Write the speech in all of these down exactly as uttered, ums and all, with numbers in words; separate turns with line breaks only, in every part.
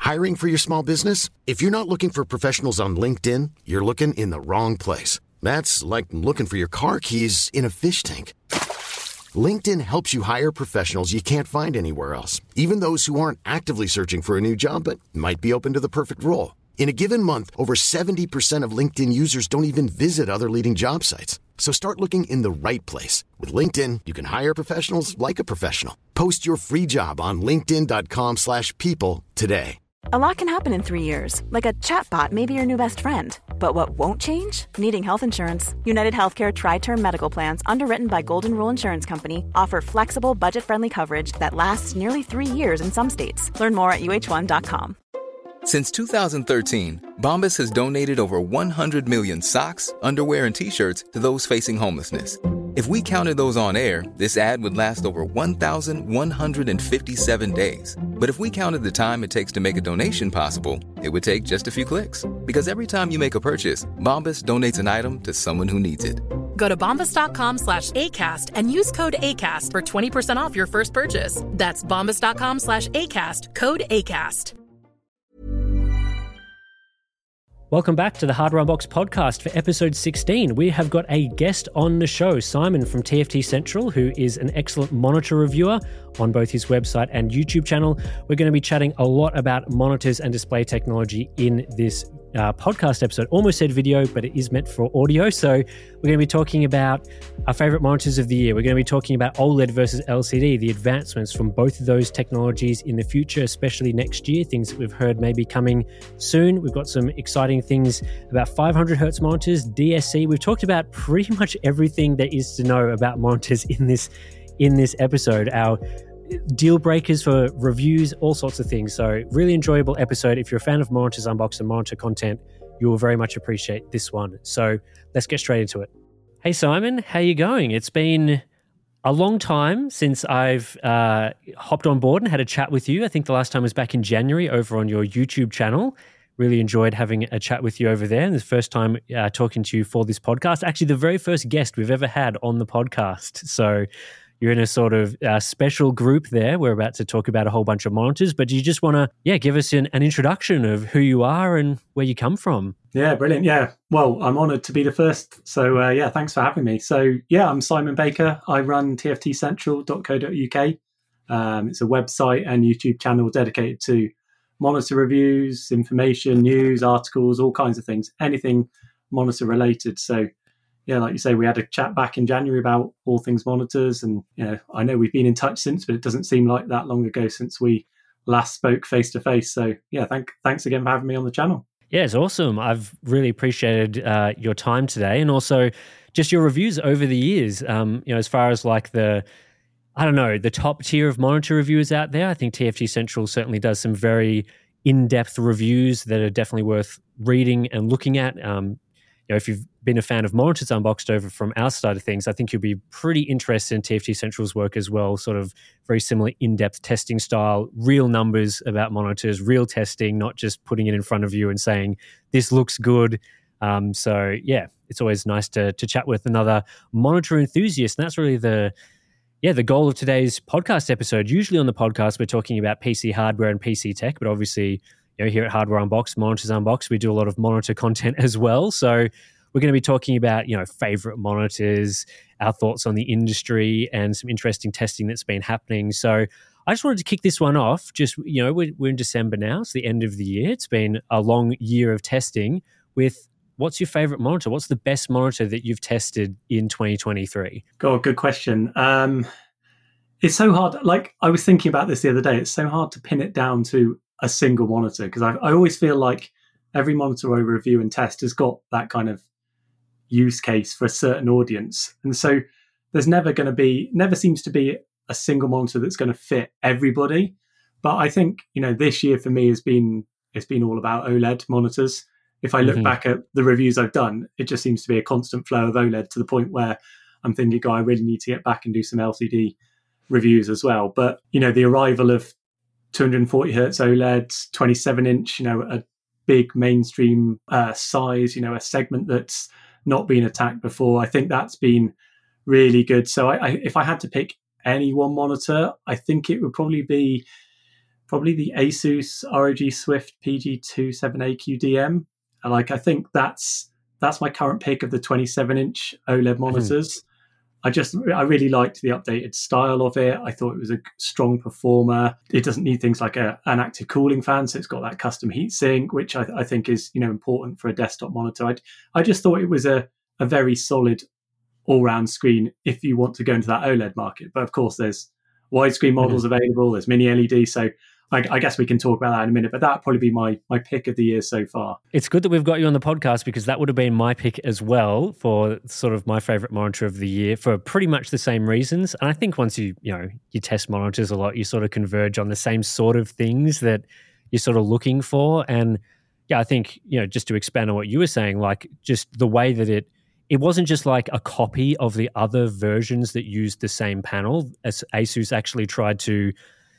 Hiring for your small business? If you're not looking for professionals on LinkedIn, you're looking in the wrong place. That's like looking for your car keys in a fish tank. LinkedIn helps you hire professionals you can't find anywhere else, even those who aren't actively searching for a new job but might be open to the perfect role. In a given month, over seventy percent of LinkedIn users don't even visit other leading job sites. So start looking in the right place. With LinkedIn, you can hire professionals like a professional. Post your free job on linkedin.com slash people today.
A lot can happen in three years, like a chatbot may be your new best friend. But what won't change? Needing health insurance. United Healthcare Tri-Term Medical Plans, underwritten by Golden Rule Insurance Company, offer flexible, budget-friendly coverage that lasts nearly three years in some states. Learn more at U H one dot com.
Since two thousand thirteen, Bombas has donated over one hundred million socks, underwear, and T-shirts to those facing homelessness. If we counted those on air, this ad would last over one thousand one hundred fifty-seven days. But if we counted the time it takes to make a donation possible, it would take just a few clicks. Because every time you make a purchase, Bombas donates an item to someone who needs it.
Go to bombas.com slash ACAST and use code ACAST for twenty percent off your first purchase. That's bombas.com slash ACAST, code ACAST.
Welcome back to the Hardware Unboxed podcast for episode sixteen. We have got a guest on the show, Simon from T F T Central, who is an excellent monitor reviewer on both his website and YouTube channel. We're going to be chatting a lot about monitors and display technology in this uh, podcast episode. Almost said video, but it is meant for audio. So we're going to be talking about our favorite monitors of the year. We're going to be talking about OLED versus L C D, the advancements from both of those technologies in the future, especially next year, things that we've heard may be coming soon. We've got some exciting things about five hundred hertz monitors, D S C. We've talked about pretty much everything there is to know about monitors in this in this episode. Our deal breakers for reviews, all sorts of things. So really enjoyable episode. If you're a fan of Monitors Unboxed and monitor content, you will very much appreciate this one. So let's get straight into it. Hey Simon, how you going? It's been a long time since I've uh, hopped on board and had a chat with you. I think the last time was back in January over on your YouTube channel. Really enjoyed having a chat with you over there. And the first time uh, talking to you for this podcast, actually the very first guest we've ever had on the podcast. So you're in a sort of uh, special group there. We're about to talk about a whole bunch of monitors, but do you just want to, yeah, give us an, an introduction of who you are and where you come from?
Yeah, brilliant. Yeah, well, I'm honoured to be the first. So uh, yeah, thanks for having me. So yeah, I'm Simon Baker. I run T F T central dot co dot U K. Um, it's a website and YouTube channel dedicated to monitor reviews, information, news, articles, all kinds of things, anything monitor related. So yeah, like you say, we had a chat back in January about all things monitors, and you know, I know we've been in touch since, but it doesn't seem like that long ago since we last spoke face to face. So yeah, thank, thanks again for having me on the channel.
Yeah, it's awesome. I've really appreciated uh, your time today, and also just your reviews over the years. Um, you know, as far as like the, I don't know, the top tier of monitor reviewers out there, I think T F T Central certainly does some very in-depth reviews that are definitely worth reading and looking at. Um, you know, if you've been a fan of Monitors Unboxed over from our side of things, I think you'll be pretty interested in T F T Central's work as well. Sort of very similar in-depth testing style, real numbers about monitors, real testing, not just putting it in front of you and saying, this looks good. Um, so yeah, it's always nice to to chat with another monitor enthusiast. And that's really the, yeah, the goal of today's podcast episode. Usually on the podcast, we're talking about P C hardware and P C tech, but obviously, you know, here at Hardware Unboxed, Monitors Unboxed, we do a lot of monitor content as well. So we're going to be talking about, you know, favorite monitors, our thoughts on the industry, and some interesting testing that's been happening. So I just wanted to kick this one off. Just, you know, we're, we're in December now. It's the end of the year. It's been a long year of testing. With what's your favorite monitor? What's the best monitor that you've tested in twenty twenty-three?
God, good question. Um, it's so hard. Like, I was thinking about this the other day. It's so hard to pin it down to a single monitor, because I, I always feel like every monitor I review and test has got that kind of use case for a certain audience. And so there's never going to be, never seems to be a single monitor that's going to fit everybody. But I think, you know, this year for me has been, it's been all about OLED monitors. If I look mm-hmm. back at the reviews I've done, it just seems to be a constant flow of OLED, to the point where I'm thinking, oh, I really need to get back and do some L C D reviews as well. But, you know, the arrival of two hundred forty hertz OLED, twenty-seven inch, you know, a big mainstream uh, size, you know, a segment that's not been attacked before, I think that's been really good. So I, I, if I had to pick any one monitor, I think it would probably be probably the Asus R O G Swift P G twenty-seven A Q D M. And like, I think that's that's my current pick of the twenty-seven inch OLED monitors. Mm-hmm. I just, I really liked the updated style of it. I thought it was a strong performer. It doesn't need things like a, an active cooling fan, so it's got that custom heat sink, which I, I think is, you know, important for a desktop monitor. I, I just thought it was a, a very solid all-round screen if you want to go into that OLED market. But of course, there's widescreen models mm-hmm. available. There's mini L E D, so I, I guess we can talk about that in a minute, but that'd probably be my my pick of the year so far.
It's good that we've got you on the podcast because that would have been my pick as well for sort of my favorite monitor of the year for pretty much the same reasons. And I think once you, you know, you test monitors a lot, you sort of converge on the same sort of things that you're sort of looking for. And yeah, I think, you know, just to expand on what you were saying, like just the way that it, it wasn't just like a copy of the other versions that used the same panel. As Asus actually tried to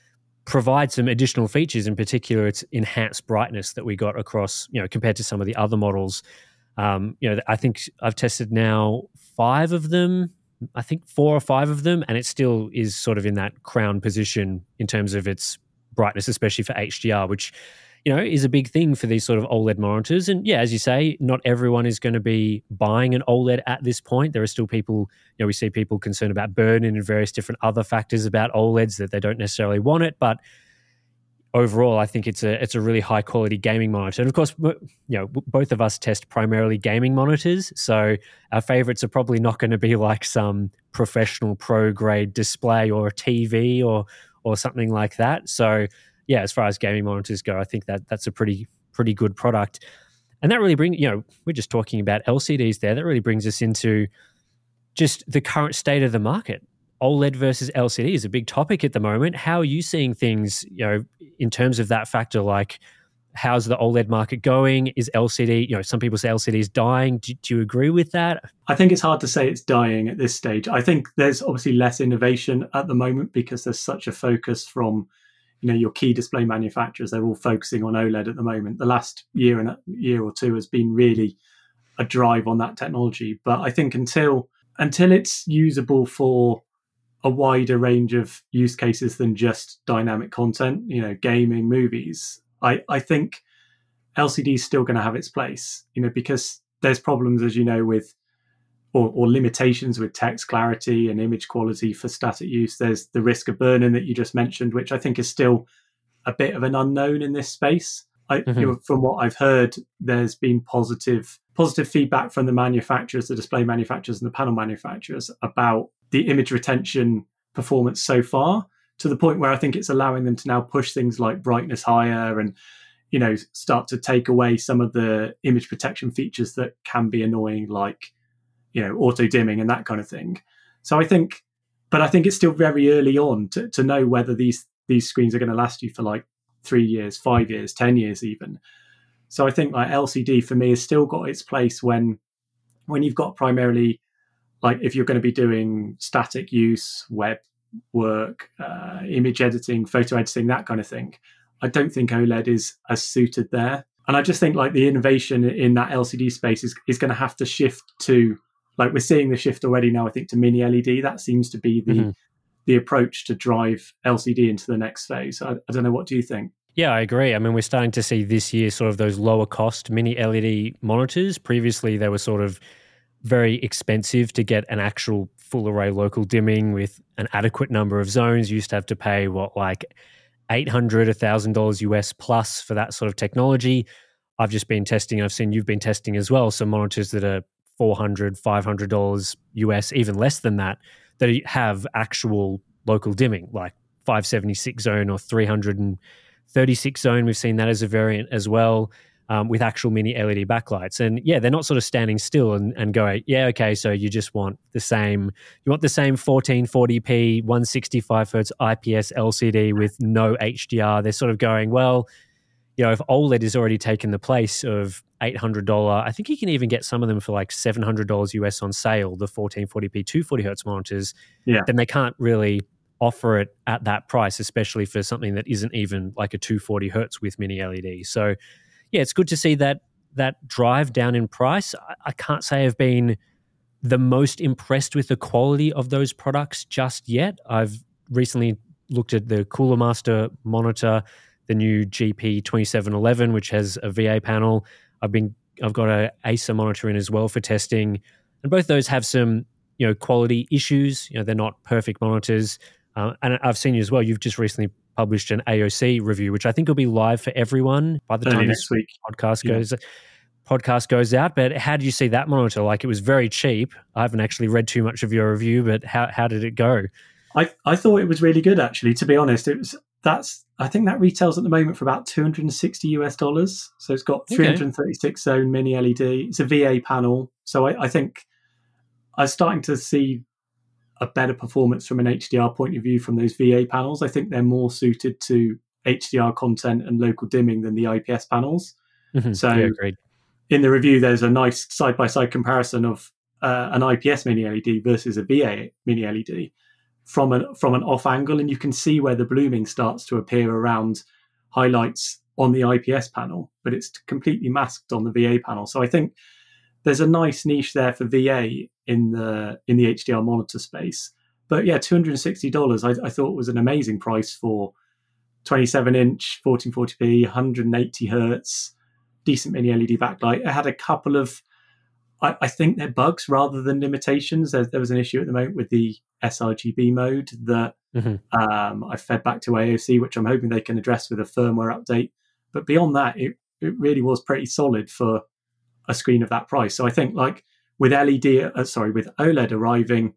provide some additional features, in particular its enhanced brightness that we got across, you know, compared to some of the other models. Um, you know, I think I've tested now five of them, I think four or five of them, and it still is sort of in that crown position in terms of its brightness, especially for H D R, which, you know, is a big thing for these sort of OLED monitors. And yeah, as you say, not everyone is going to be buying an OLED at this point. There are still people, you know, we see people concerned about burn and various different other factors about OLEDs that they don't necessarily want it. But overall, I think it's a it's a really high quality gaming monitor. And of course, you know, both of us test primarily gaming monitors, so our favorites are probably not going to be like some professional pro grade display or a T V or or something like that. So yeah, as far as gaming monitors go, I think that that's a pretty pretty good product. And that really brings, you know, we're just talking about L C Ds there. That really brings us into just the current state of the market. OLED versus L C D is a big topic at the moment. How are you seeing things, you know, in terms of that factor? Like, how's the OLED market going? Is L C D, you know, some people say L C D is dying. Do, do you agree with that?
I think it's hard to say it's dying at this stage. I think there's obviously less innovation at the moment because there's such a focus from, you know, your key display manufacturers. They're all focusing on OLED at the moment. The last year and a year or two has been really a drive on that technology. But I think until until it's usable for a wider range of use cases than just dynamic content, you know, gaming, movies, I, I think L C D is still going to have its place, you know, because there's problems, as you know, with or, or limitations with text clarity and image quality for static use. There's the risk of burn-in that you just mentioned, which I think is still a bit of an unknown in this space. I, mm-hmm. you know, from what I've heard, there's been positive positive feedback from the manufacturers, the display manufacturers and the panel manufacturers about the image retention performance so far, to the point where I think it's allowing them to now push things like brightness higher and, you know, start to take away some of the image protection features that can be annoying, like, you know, auto dimming and that kind of thing. So I think, but I think it's still very early on to, to know whether these these screens are going to last you for like three years, five years, ten years even. So I think like L C D for me has still got its place when when you've got primarily, like if you're going to be doing static use, web work, uh, image editing, photo editing, that kind of thing. I don't think OLED is as suited there. And I just think like the innovation in that L C D space is, is going to have to shift to, like we're seeing the shift already now, I think, to mini L E D. That seems to be the mm-hmm. the approach to drive L C D into the next phase. I, I don't know, what do you think?
Yeah, I agree. I mean, we're starting to see this year sort of those lower cost mini L E D monitors. Previously, they were sort of very expensive to get an actual full array local dimming with an adequate number of zones. You used to have to pay, what, like eight hundred dollars, one thousand dollars U S plus for that sort of technology. I've just been testing, I've seen you've been testing as well, some monitors that are four hundred dollars, five hundred dollars U S, even less than that, that have actual local dimming, like five seventy-six zone or three thirty-six zone. We've seen that as a variant as well, um, with actual mini L E D backlights. And yeah, they're not sort of standing still and, and going, yeah, okay, so you just want the same, you want the same fourteen forty p, one sixty-five hertz I P S L C D with no H D R. They're sort of going, well, you know, if OLED has already taken the place of eight hundred dollars, I think you can even get some of them for like seven hundred dollars U S on sale, the fourteen forty p, two forty hertz monitors, yeah. Then they can't really offer it at that price, especially for something that isn't even like a two forty hertz with mini L E D. So yeah, it's good to see that that drive down in price. I, I can't say I've been the most impressed with the quality of those products just yet. I've recently looked at the Cooler Master monitor, the new G P twenty-seven eleven, which has a V A panel. I've been I've got a Acer monitor in as well for testing, and both those have some you know quality issues. You know, they're not perfect monitors, uh, and I've seen you as well. You've just recently published an A O C review, which I think will be live for everyone by the
Early
time
next
this
week.
podcast
Yeah.
goes podcast goes out. But how did you see that monitor? Like, it was very cheap. I haven't actually read too much of your review, but how how did it go?
I I thought it was really good, actually. To be honest, it was that's I think that retails at the moment for about two hundred sixty US dollars. So it's got three hundred thirty-six zone mini L E D. It's a V A panel. So I, I think I was starting to see a better performance from an H D R point of view from those V A panels. I think they're more suited to H D R content and local dimming than the I P S panels.
Mm-hmm.
So
yeah, great.
In the review, there's a nice side-by-side comparison of uh, an I P S mini L E D versus a V A mini L E D from an from an off angle, and you can see where the blooming starts to appear around highlights on the I P S panel, but it's completely masked on the V A panel. So I think there's a nice niche there for V A in the in the H D R monitor space. But yeah, two hundred sixty dollars I, I thought was an amazing price for twenty-seven inch, fourteen forty p, one hundred eighty hertz, decent mini L E D backlight. It had a couple of, I, I think they're bugs rather than limitations. There, there was an issue at the moment with the sRGB mode that mm-hmm. um, I fed back to A O C, which I'm hoping they can address with a firmware update. But beyond that, it, it really was pretty solid for a screen of that price. So I think, like, with L E D, uh, sorry, with OLED arriving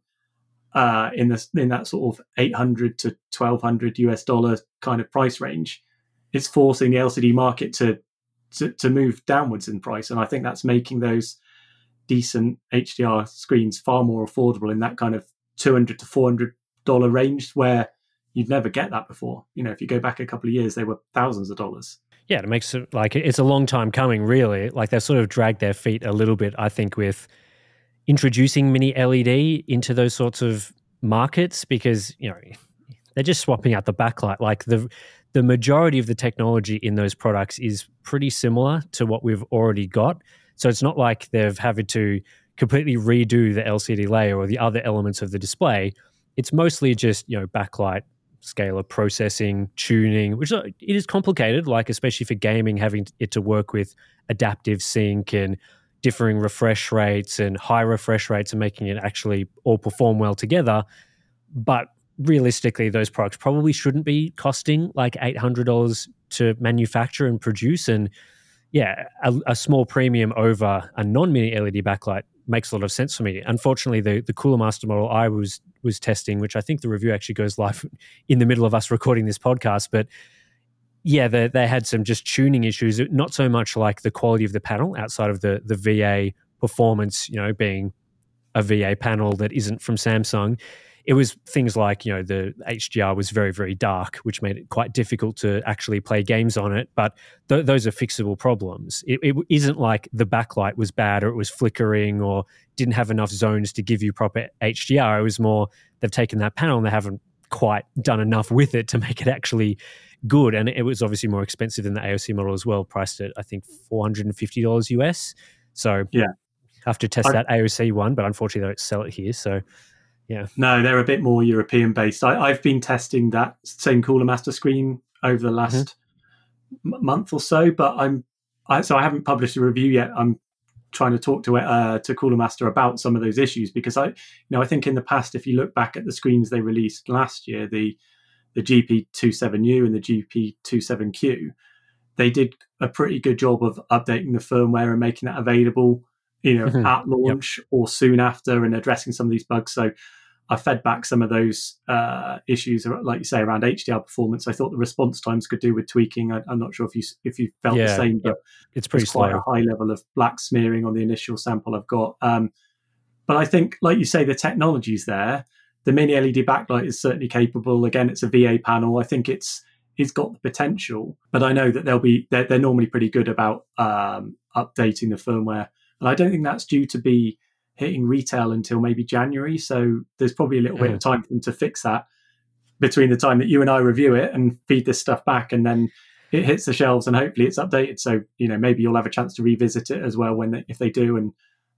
uh, in the in that sort of eight hundred to twelve hundred US dollar kind of price range, it's forcing the L C D market to, to to move downwards in price, and I think that's making those decent H D R screens far more affordable in that kind of two hundred to four hundred dollar range, where you'd never get that before. You know, if you go back a couple of years, they were thousands of dollars.
Yeah, it makes it like it's a long time coming, really. Like, they've sort of dragged their feet a little bit, I think, with introducing mini L E D into those sorts of markets, because, you know, they're just swapping out the backlight. Like, the the majority of the technology in those products is pretty similar to what we've already got. So it's not like they've had to completely redo the L C D layer or the other elements of the display. It's mostly just, you know, backlight, scalar processing, tuning, which it is complicated, like especially for gaming, having it to work with adaptive sync and differing refresh rates and high refresh rates and making it actually all perform well together. But realistically, those products probably shouldn't be costing like eight hundred dollars to manufacture and produce. And yeah, a, a small premium over a non-mini L E D backlight makes a lot of sense for me. Unfortunately, the, the Cooler Master model I was was testing, which I think the review actually goes live in the middle of us recording this podcast, but yeah, they, they had some just tuning issues, not so much like the quality of the panel outside of the the V A performance, you know, being a V A panel that isn't from Samsung. It was things like, you know, the H D R was very, very dark, which made it quite difficult to actually play games on it. But th- those are fixable problems. It, it isn't like the backlight was bad or it was flickering or didn't have enough zones to give you proper H D R. It was more they've taken that panel and they haven't quite done enough with it to make it actually good. And it was obviously more expensive than the A O C model as well, priced at, I think, four hundred fifty dollars U S. So yeah, I have to test I, that A O C one, but unfortunately they don't sell it here. So yeah.
No, they're a bit more European based. I, I've been testing that same Cooler Master screen over the last mm-hmm. m- month or so, but I'm I, so I haven't published a review yet. I'm trying to talk to uh, to Cooler Master about some of those issues, because I, you know, I think in the past, if you look back at the screens they released last year, the the G P twenty-seven U and the G P twenty-seven Q, they did a pretty good job of updating the firmware and making that available, you know, mm-hmm. at launch yep. or soon after, and addressing some of these bugs. So I fed back some of those uh, issues, like you say, around H D R performance. I thought the response times could do with tweaking. I, I'm not sure if you if you felt
yeah,
the same, but
yeah. it's pretty
quite
slow.
a high level of black smearing on the initial sample I've got. Um, but I think, like you say, the technology's there. The mini L E D backlight is certainly capable. Again, it's a V A panel. I think it's it's got the potential, but I know that they'll be they're, they're normally pretty good about um, updating the firmware, and I don't think that's due to be hitting retail until maybe January. So there's probably a little mm. bit of time for them to fix that between the time that you and I review it and feed this stuff back, and then it hits the shelves and hopefully it's updated. So, you know, maybe you'll have a chance to revisit it as well when they, if they do, and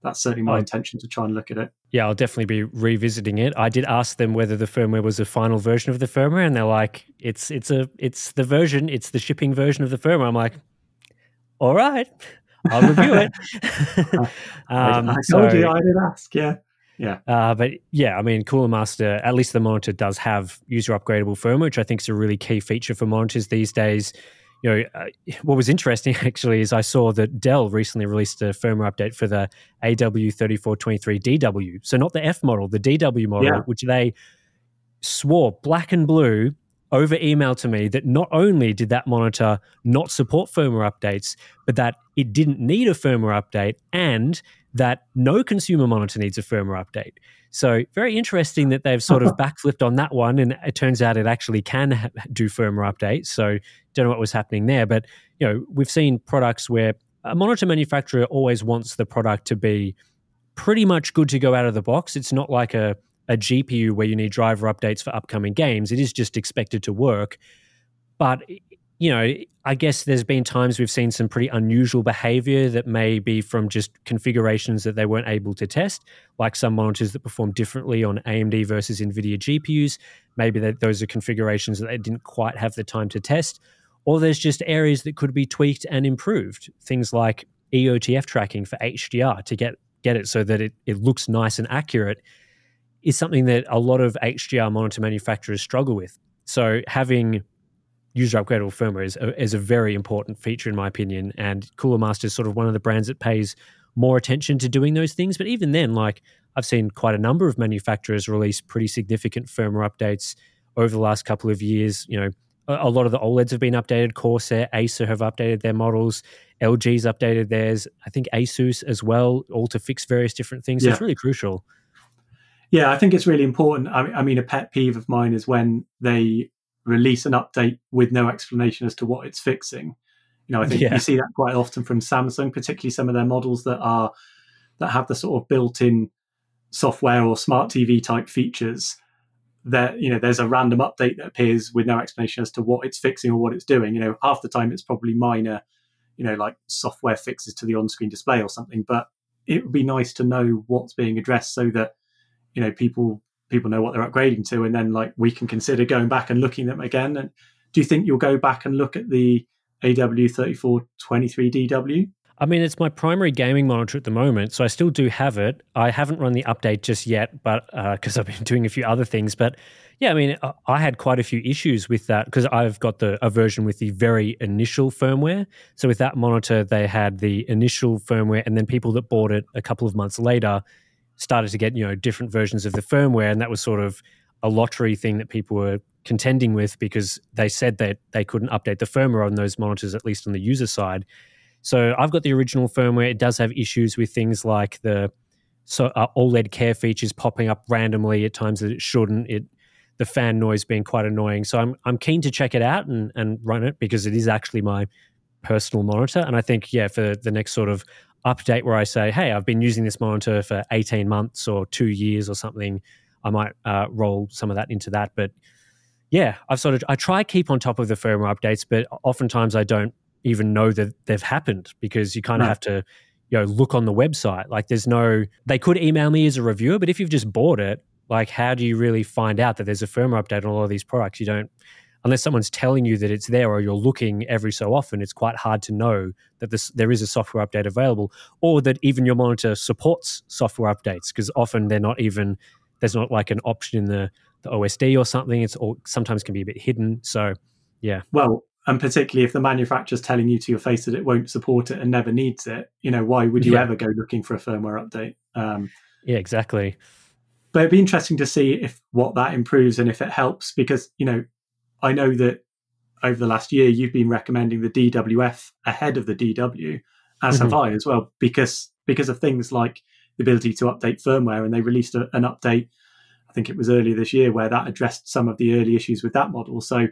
that's certainly my
Oh.
intention to try and look at it.
Yeah, I'll definitely be revisiting it. I did ask them whether the firmware was a final version of the firmware, and they're like, "It's it's a it's the version, it's the shipping version of the firmware." I'm like, "All right, I'll review it." um,
I, I
so,
told you I did ask. Yeah, yeah,
uh, but yeah, I mean, Cooler Master, at least the monitor does have user upgradable firmware, which I think is a really key feature for monitors these days. You know, uh, what was interesting actually is I saw that Dell recently released a firmware update for the A W thirty-four twenty-three D W. So not the F model, the D W model,
Yeah.
which they swore black and blue over email to me that not only did that monitor not support firmware updates, but that it didn't need a firmware update and that no consumer monitor needs a firmware update. So very interesting that they've sort of backflipped on that one, and it turns out it actually can ha- do firmware updates. So don't know what was happening there, but you know, we've seen products where a monitor manufacturer always wants the product to be pretty much good to go out of the box. It's not like a, a G P U where you need driver updates for upcoming games. It is just expected to work. But you know, I guess there's been times we've seen some pretty unusual behavior that may be from just configurations that they weren't able to test, like some monitors that perform differently on A M D versus NVIDIA G P Us. Maybe that those are configurations that they didn't quite have the time to test. Or there's just areas that could be tweaked and improved. Things like E O T F tracking for H D R to get, get it so that it, it looks nice and accurate is something that a lot of H D R monitor manufacturers struggle with. So having user upgradable firmware is a, is a very important feature in my opinion, and Cooler Master is sort of one of the brands that pays more attention to doing those things. But even then, like I've seen quite a number of manufacturers release pretty significant firmware updates over the last couple of years. You know, a, a lot of the OLEDs have been updated. Corsair, Acer have updated their models. L G's updated theirs. I think Asus as well, all to fix various different things. So
Yeah.
it's really crucial.
Yeah, I think it's really important. I, I mean, a pet peeve of mine is when they release an update with no explanation as to what it's fixing. You know, I think
Yeah.
you see that quite often from Samsung, particularly some of their models that are that have the sort of built-in software or smart T V type features. That, you know, there's a random update that appears with no explanation as to what it's fixing or what it's doing. You know, half the time it's probably minor, you know, like software fixes to the on-screen display or something. But it would be nice to know what's being addressed so that, you know, people people know what they're upgrading to, and then like we can consider going back and looking at them again. And do you think you'll go back and look at the A W thirty-four twenty-three D W?
I mean, it's my primary gaming monitor at the moment, so I still do have it. I haven't run the update just yet, but because uh, I've been doing a few other things. But yeah, I mean, I, I had quite a few issues with that because I've got the a version with the very initial firmware. So with that monitor, they had the initial firmware, and then people that bought it a couple of months later started to get, you know, different versions of the firmware, and that was sort of a lottery thing that people were contending with because they said that they couldn't update the firmware on those monitors, at least on the user side. So I've got the original firmware. It does have issues with things like the so uh, OLED care features popping up randomly at times that it shouldn't. It the fan noise being quite annoying. So I'm I'm keen to check it out and and run it because it is actually my personal monitor. And I think, yeah, for the next sort of update where I say, hey, I've been using this monitor for eighteen months or two years or something, I might uh, roll some of that into that. But yeah, I've sort of, I try keep on top of the firmware updates, but oftentimes I don't even know that they've happened because you kind of
Right.
have to, you know, look on the website. Like there's no, they could email me as a reviewer, but if you've just bought it, like how do you really find out that there's a firmware update on all of these products? You don't, unless someone's telling you that it's there or you're looking every so often, it's quite hard to know that this, there is a software update available or that even your monitor supports software updates because often they're not even, there's not like an option in the, the O S D or something. It's all, sometimes can be a bit hidden. So yeah.
Well, and particularly if the manufacturer's telling you to your face that it won't support it and never needs it, you know, why would you
Yeah.
ever go looking for a firmware update? Um,
Yeah, exactly.
but it'd be interesting to see if what that improves and if it helps because, you know, I know that over the last year, you've been recommending the D W F ahead of the D W, as
Mhm.
have I as well, because because of things like the ability to update firmware. And they released a, an update, I think it was earlier this year, where that addressed some of the early issues with that model. So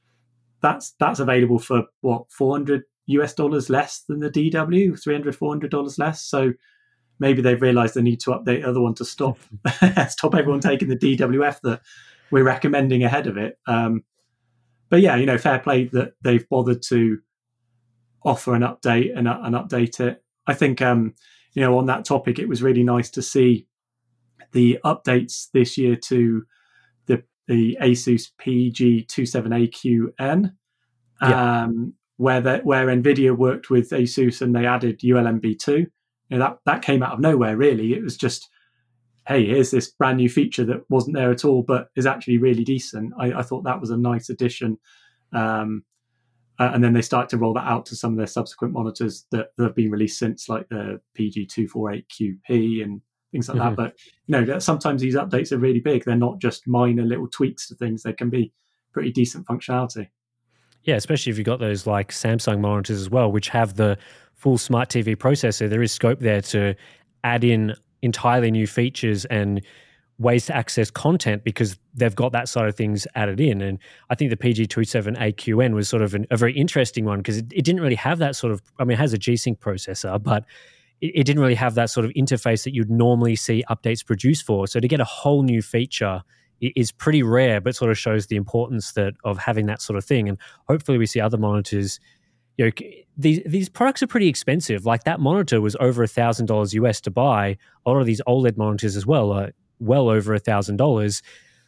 that's that's available for, what, four hundred U S dollars less than the D W, three hundred, four hundred dollars less. So maybe they've realized the need to update the other one to stop, stop everyone taking the D W F that we're recommending ahead of it. Um, But yeah, you know, fair play that they've bothered to offer an update and, uh, and update it. I think um, you know, on that topic, it was really nice to see the updates this year to the the ASUS P G twenty-seven A Q N,
Yeah.
um, where the, where NVIDIA worked with ASUS and they added U L M B two. You know, that that came out of nowhere, really. It was just, hey, here's this brand new feature that wasn't there at all, but is actually really decent. I, I thought that was a nice addition. Um, uh, and then they start to roll that out to some of their subsequent monitors that, that have been released since, like the P G two forty-eight Q P and things like
Mm-hmm.
that. But, you know, sometimes these updates are really big. They're not just minor little tweaks to things. They can be pretty decent functionality.
Yeah, especially if you've got those like Samsung monitors as well, which have the full smart T V processor. There is scope there to add in entirely new features and ways to access content because they've got that side of things added in. And I think the P G twenty-seven A Q N was sort of an, a very interesting one because it, it didn't really have that sort of, I mean, it has a G-Sync processor, but it, it didn't really have that sort of interface that you'd normally see updates produced for. So to get a whole new feature is pretty rare, but sort of shows the importance that of having that sort of thing. And hopefully we see other monitors. You know, these these products are pretty expensive. Like that monitor was over a thousand dollars U S to buy. A lot of these OLED monitors as well are well over a thousand dollars.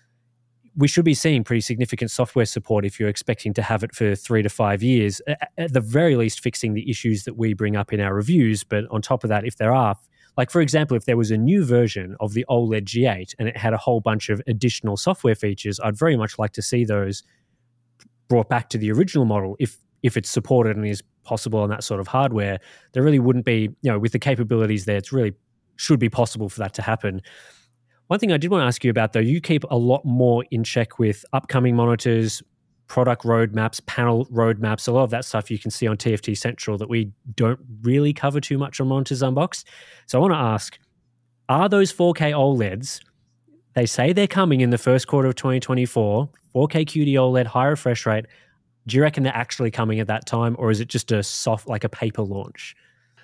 We should be seeing pretty significant software support if you're expecting to have it for three to five years. At the very least, fixing the issues that we bring up in our reviews. But on top of that, if there are, like for example, if there was a new version of the OLED G eight and it had a whole bunch of additional software features, I'd very much like to see those brought back to the original model if if it's supported and is possible on that sort of hardware. There really wouldn't be, you know, with the capabilities there, it's really should be possible for that to happen. One thing I did want to ask you about, though, you keep a lot more in check with upcoming monitors, product roadmaps, panel roadmaps, a lot of that stuff you can see on T F T Central that we don't really cover too much on Monitors Unboxed. So I want to ask, are those four K OLEDs, they say they're coming in the first quarter of twenty twenty-four, four K Q D OLED, high refresh rate. Do you reckon they're actually coming at that time, or is it just a soft, like a paper launch?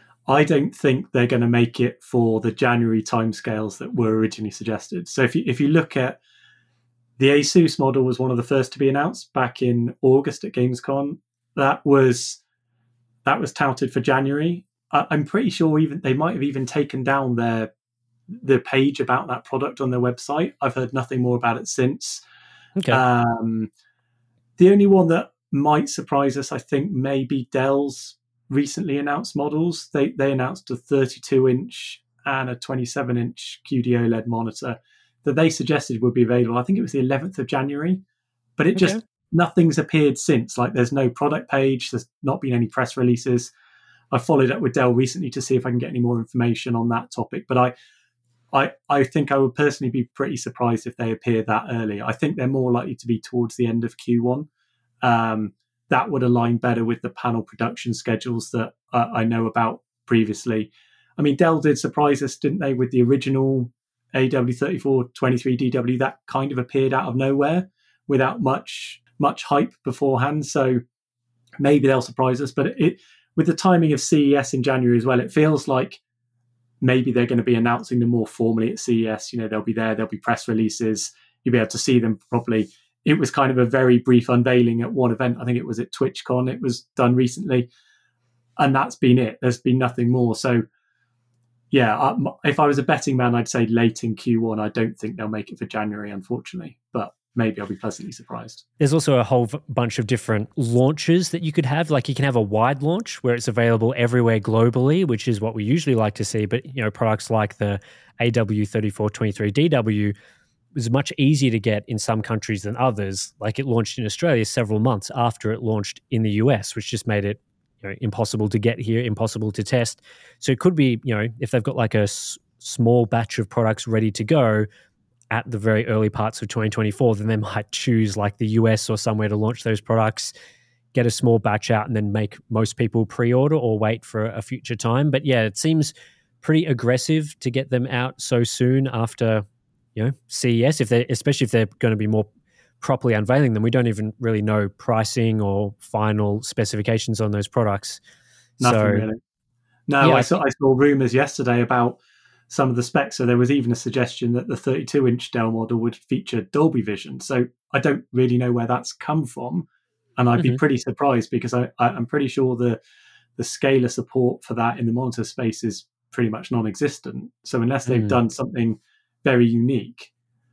I don't think they're going to make it for the January timescales that were originally suggested. So if you if you look at the ASUS model was one of the first to be announced back in August at Gamescom. That was that was touted for January. I, I'm pretty sure even they might have even taken down their the page about that product on their website. I've heard nothing more about it since.
Okay.
Um, the only one that might surprise us, I think, may be Dell's recently announced models. They they announced a thirty-two inch and a twenty-seven inch Q D OLED monitor that they suggested would be available. I think it was the eleventh of January, but it just, okay. Nothing's appeared since. Like there's no product page. There's not been any press releases. I followed up with Dell recently to see if I can get any more information on that topic, but I, I, I think I would personally be pretty surprised if they appear that early. I think they're more likely to be towards the end of Q one. Um, that would align better with the panel production schedules that uh, I know about previously. I mean, Dell did surprise us, didn't they, with the original A W thirty-four twenty-three D W that kind of appeared out of nowhere without much much hype beforehand. So maybe they'll surprise us. But it, with the timing of C E S in January as well, it feels like maybe they're going to be announcing them more formally at C E S. You know, they'll be there, there'll be press releases, you'll be able to see them properly. It was kind of a very brief unveiling at one event. I think it was at TwitchCon. It was done recently. And that's been it. There's been nothing more. So, yeah, if I was a betting man, I'd say late in Q one. I don't think they'll make it for January, unfortunately. But maybe I'll be pleasantly surprised.
There's also a whole bunch of different launches that you could have. Like you can have a wide launch where it's available everywhere globally, which is what we usually like to see. But, you know, products like the A W thirty-four twenty-three D W was much easier to get in some countries than others. Like it launched in Australia several months after it launched in the U S, which just made it, you know, impossible to get here, impossible to test. So it could be, you know, if they've got like a s- small batch of products ready to go at the very early parts of twenty twenty-four, then they might choose like the U S or somewhere to launch those products, get a small batch out and then make most people pre-order or wait for a future time. But yeah, it seems pretty aggressive to get them out so soon after, you know, C E S, if they, especially if they're going to be more properly unveiling them. We don't even really know pricing or final specifications on those products.
Nothing
so,
really. No,
yeah,
I saw I saw rumors yesterday about some of the specs. So there was even a suggestion that the thirty-two inch Dell model would feature Dolby Vision. So I don't really know where that's come from, and I'd mm-hmm. be pretty surprised because I, I, I'm pretty sure the the scalar support for that in the monitor space is pretty much non-existent. So unless they've
Mm.
done something very unique,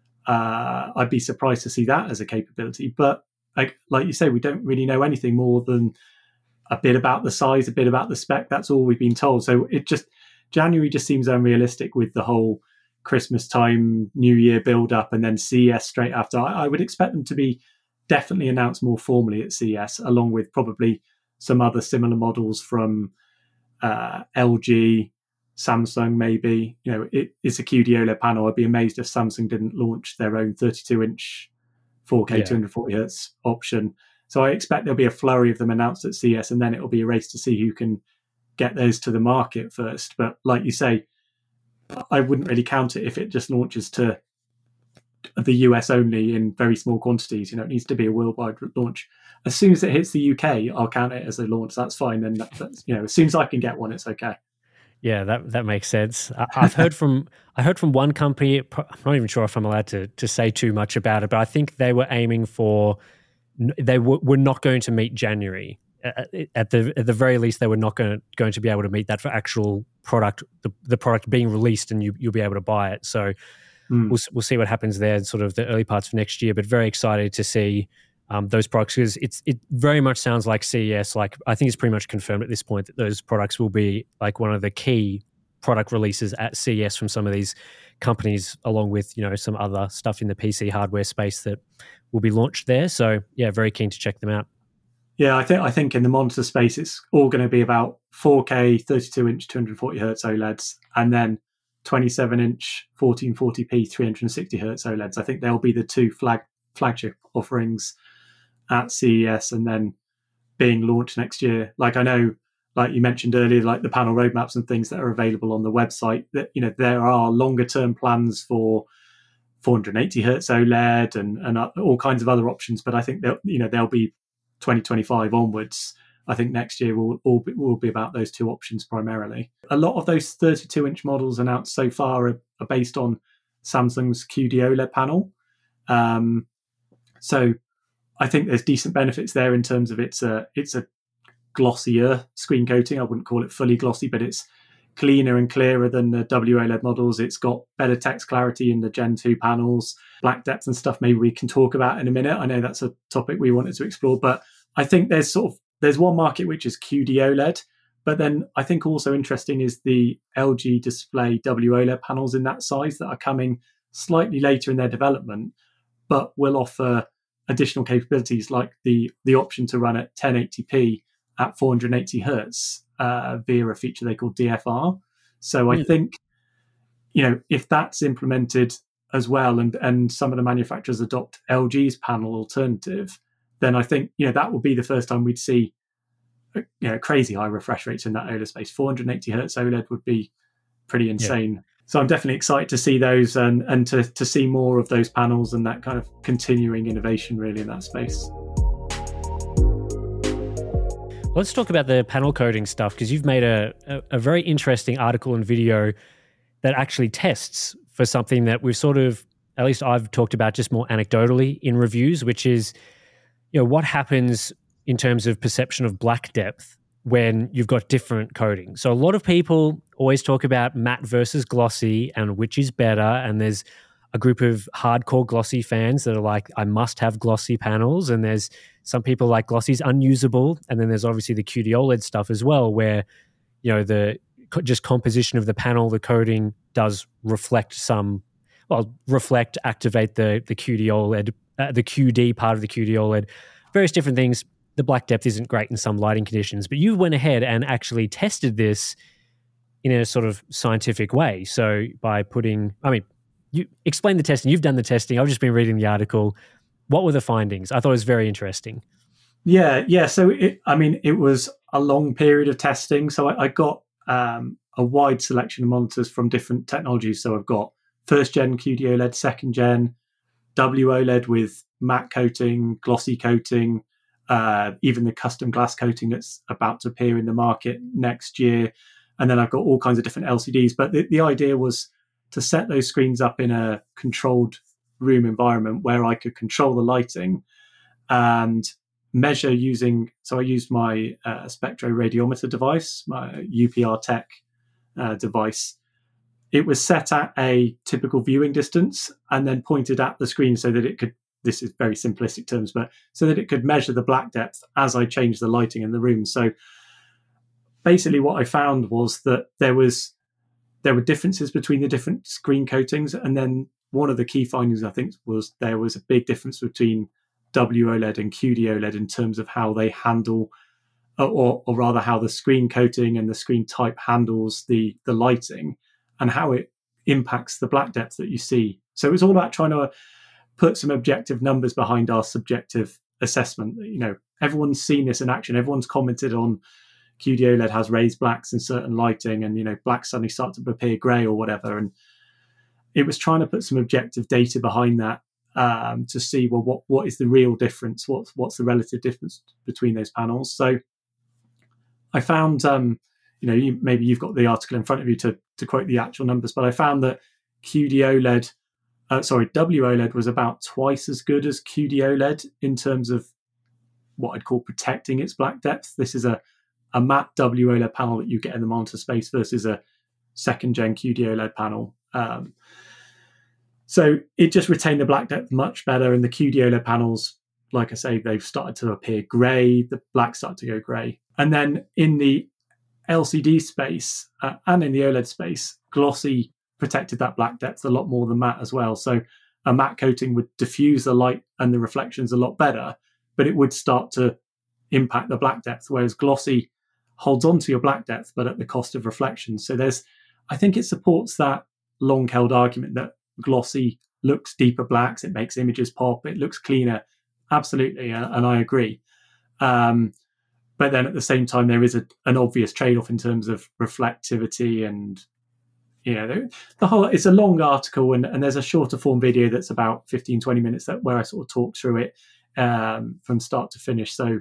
uh, I'd be surprised to see that as a capability. But like like you say, we don't really know anything more than a bit about the size, a bit about the spec. That's all we've been told. So it just January just seems unrealistic with the whole Christmas time, New Year build up, and then C E S straight after. I, I would expect them to be definitely announced more formally at C E S, along with probably some other similar models from uh, L G, Samsung, maybe. You know, it, it's a Q D OLED panel. I'd be amazed if Samsung didn't launch their own thirty-two inch four K
Yeah.
two forty hertz option. So I expect there'll be a flurry of them announced at C E S, and then it'll be a race to see who can get those to the market first. But like you say, I wouldn't really count it if it just launches to the U S only in very small quantities. You know, it needs to be a worldwide launch. As soon as it hits the U K, I'll count it as a launch. That's fine. And that, that's, you know, as soon as I can get one, it's okay.
Yeah, that that makes sense. I, I've heard from I heard from one company. I'm not even sure if I'm allowed to to say too much about it, but I think they were aiming for. They w- were not going to meet January. At the at the very least, they were not going to, going to be able to meet that for actual product, the, the product being released, and you you'll be able to buy it. So
Mm.
we'll we'll see what happens there in sort of the early parts of next year. But very excited to see um, those products, because it's it very much sounds like C E S. Like I think it's pretty much confirmed at this point that those products will be like one of the key product releases at C E S from some of these companies, along with, you know, some other stuff in the P C hardware space that will be launched there. So yeah, very keen to check them out.
Yeah, I think I think in the monitor space, it's all going to be about four K, thirty-two inch, two forty hertz OLEDs, and then twenty-seven inch, fourteen forty p, three sixty hertz OLEDs. I think they'll be the two flag flagship offerings at C E S, and then being launched next year. Like I know, like you mentioned earlier, like the panel roadmaps and things that are available on the website, that, you know, there are longer term plans for four eighty hertz OLED and, and all kinds of other options. But I think that, you know, they'll be twenty twenty-five onwards. I think next year will all be, will be about those two options primarily. A lot of those thirty-two inch models announced so far are, are based on Samsung's Q D OLED panel. Um, so I think there's decent benefits there in terms of it's a it's a glossier screen coating. I wouldn't call it fully glossy, but it's cleaner and clearer than the W OLED models. It's got better text clarity in the Gen two panels, black depth and stuff maybe we can talk about in a minute. I know that's a topic we wanted to explore, but I think there's sort of there's one market which is Q D OLED, but then I think also interesting is the L G Display W OLED panels in that size that are coming slightly later in their development, but will offer additional capabilities like the the option to run at ten eighty p at four eighty hertz uh, via a feature they call D F R. So I
Yeah.
think, you know, if that's implemented as well, and and some of the manufacturers adopt L G's panel alternative, then I think, you know, that will be the first time we'd see, you know, crazy high refresh rates in that OLED space. four eighty hertz OLED would be pretty insane. So I'm definitely excited to see those and and to to see more of those panels and that kind of continuing innovation really in that space.
Let's talk about the panel coding stuff, because you've made a, a, a very interesting article and video that actually tests for something that we've sort of, at least I've talked about just more anecdotally in reviews, which is, you know, what happens in terms of perception of black depth when you've got different coding. So a lot of people always talk about matte versus glossy and which is better. And there's a group of hardcore glossy fans that are like, I must have glossy panels. And there's some people like glossy's unusable. And then there's obviously the Q D OLED stuff as well, where, you know, the just composition of the panel, the coding does reflect some, well, reflect, activate the the Q D OLED, uh, the Q D part of the Q D OLED, various different things. The black depth isn't great in some lighting conditions, but you went ahead and actually tested this in a sort of scientific way. So by putting, I mean, you explain the testing. You've done the testing. I've just been reading the article. What were the findings? I thought it was very interesting.
Yeah, yeah. So, it, I mean, it was a long period of testing. So I, I got um, a wide selection of monitors from different technologies. So I've got first gen Q D OLED, second gen W OLED with matte coating, glossy coating, uh, even the custom glass coating that's about to appear in the market next year. And then I've got all kinds of different L C Ds. But the, the idea was to set those screens up in a controlled room environment where I could control the lighting and measure using, so I used my uh, spectroradiometer device, my U P R Tech uh, device, it was set at a typical viewing distance and then pointed at the screen so that it could, this is very simplistic terms, but so that it could measure the black depth as I changed the lighting in the room. So basically what I found was that there was there were differences between the different screen coatings. And then one of the key findings, I think, was there was a big difference between W OLED and Q D OLED in terms of how they handle, or, or rather how the screen coating and the screen type handles the, the lighting and how it impacts the black depth that you see. So it was all about trying to put some objective numbers behind our subjective assessment. You know, everyone's seen this in action. Everyone's commented on Q D OLED has raised blacks in certain lighting, and, you know, blacks suddenly start to appear grey or whatever. And it was trying to put some objective data behind that um, to see, well, what what is the real difference? What's what's the relative difference between those panels? So I found, um, you know, you, maybe you've got the article in front of you to to quote the actual numbers, but I found that Q D OLED, uh, sorry, W OLED was about twice as good as Q D OLED in terms of what I'd call protecting its black depth. This is a, a matte W OLED panel that you get in the monitor space versus a second gen Q D OLED panel. Um, so it just retained the black depth much better. And the Q D OLED panels, like I say, they've started to appear grey. The black started to go grey. And then in the L C D space uh, and in the OLED space, glossy protected that black depth a lot more than matte as well. So a matte coating would diffuse the light and the reflections a lot better, but it would start to impact the black depth, whereas glossy holds on to your black depth, but at the cost of reflection. So there's, I think it supports that long-held argument that glossy looks deeper blacks, it makes images pop, it looks cleaner. Absolutely, uh, and I agree. Um, But then at the same time, there is a, an obvious trade-off in terms of reflectivity and, you know, the whole, it's a long article and, and there's a shorter form video that's about fifteen, twenty minutes that where I sort of talk through it um, from start to finish. So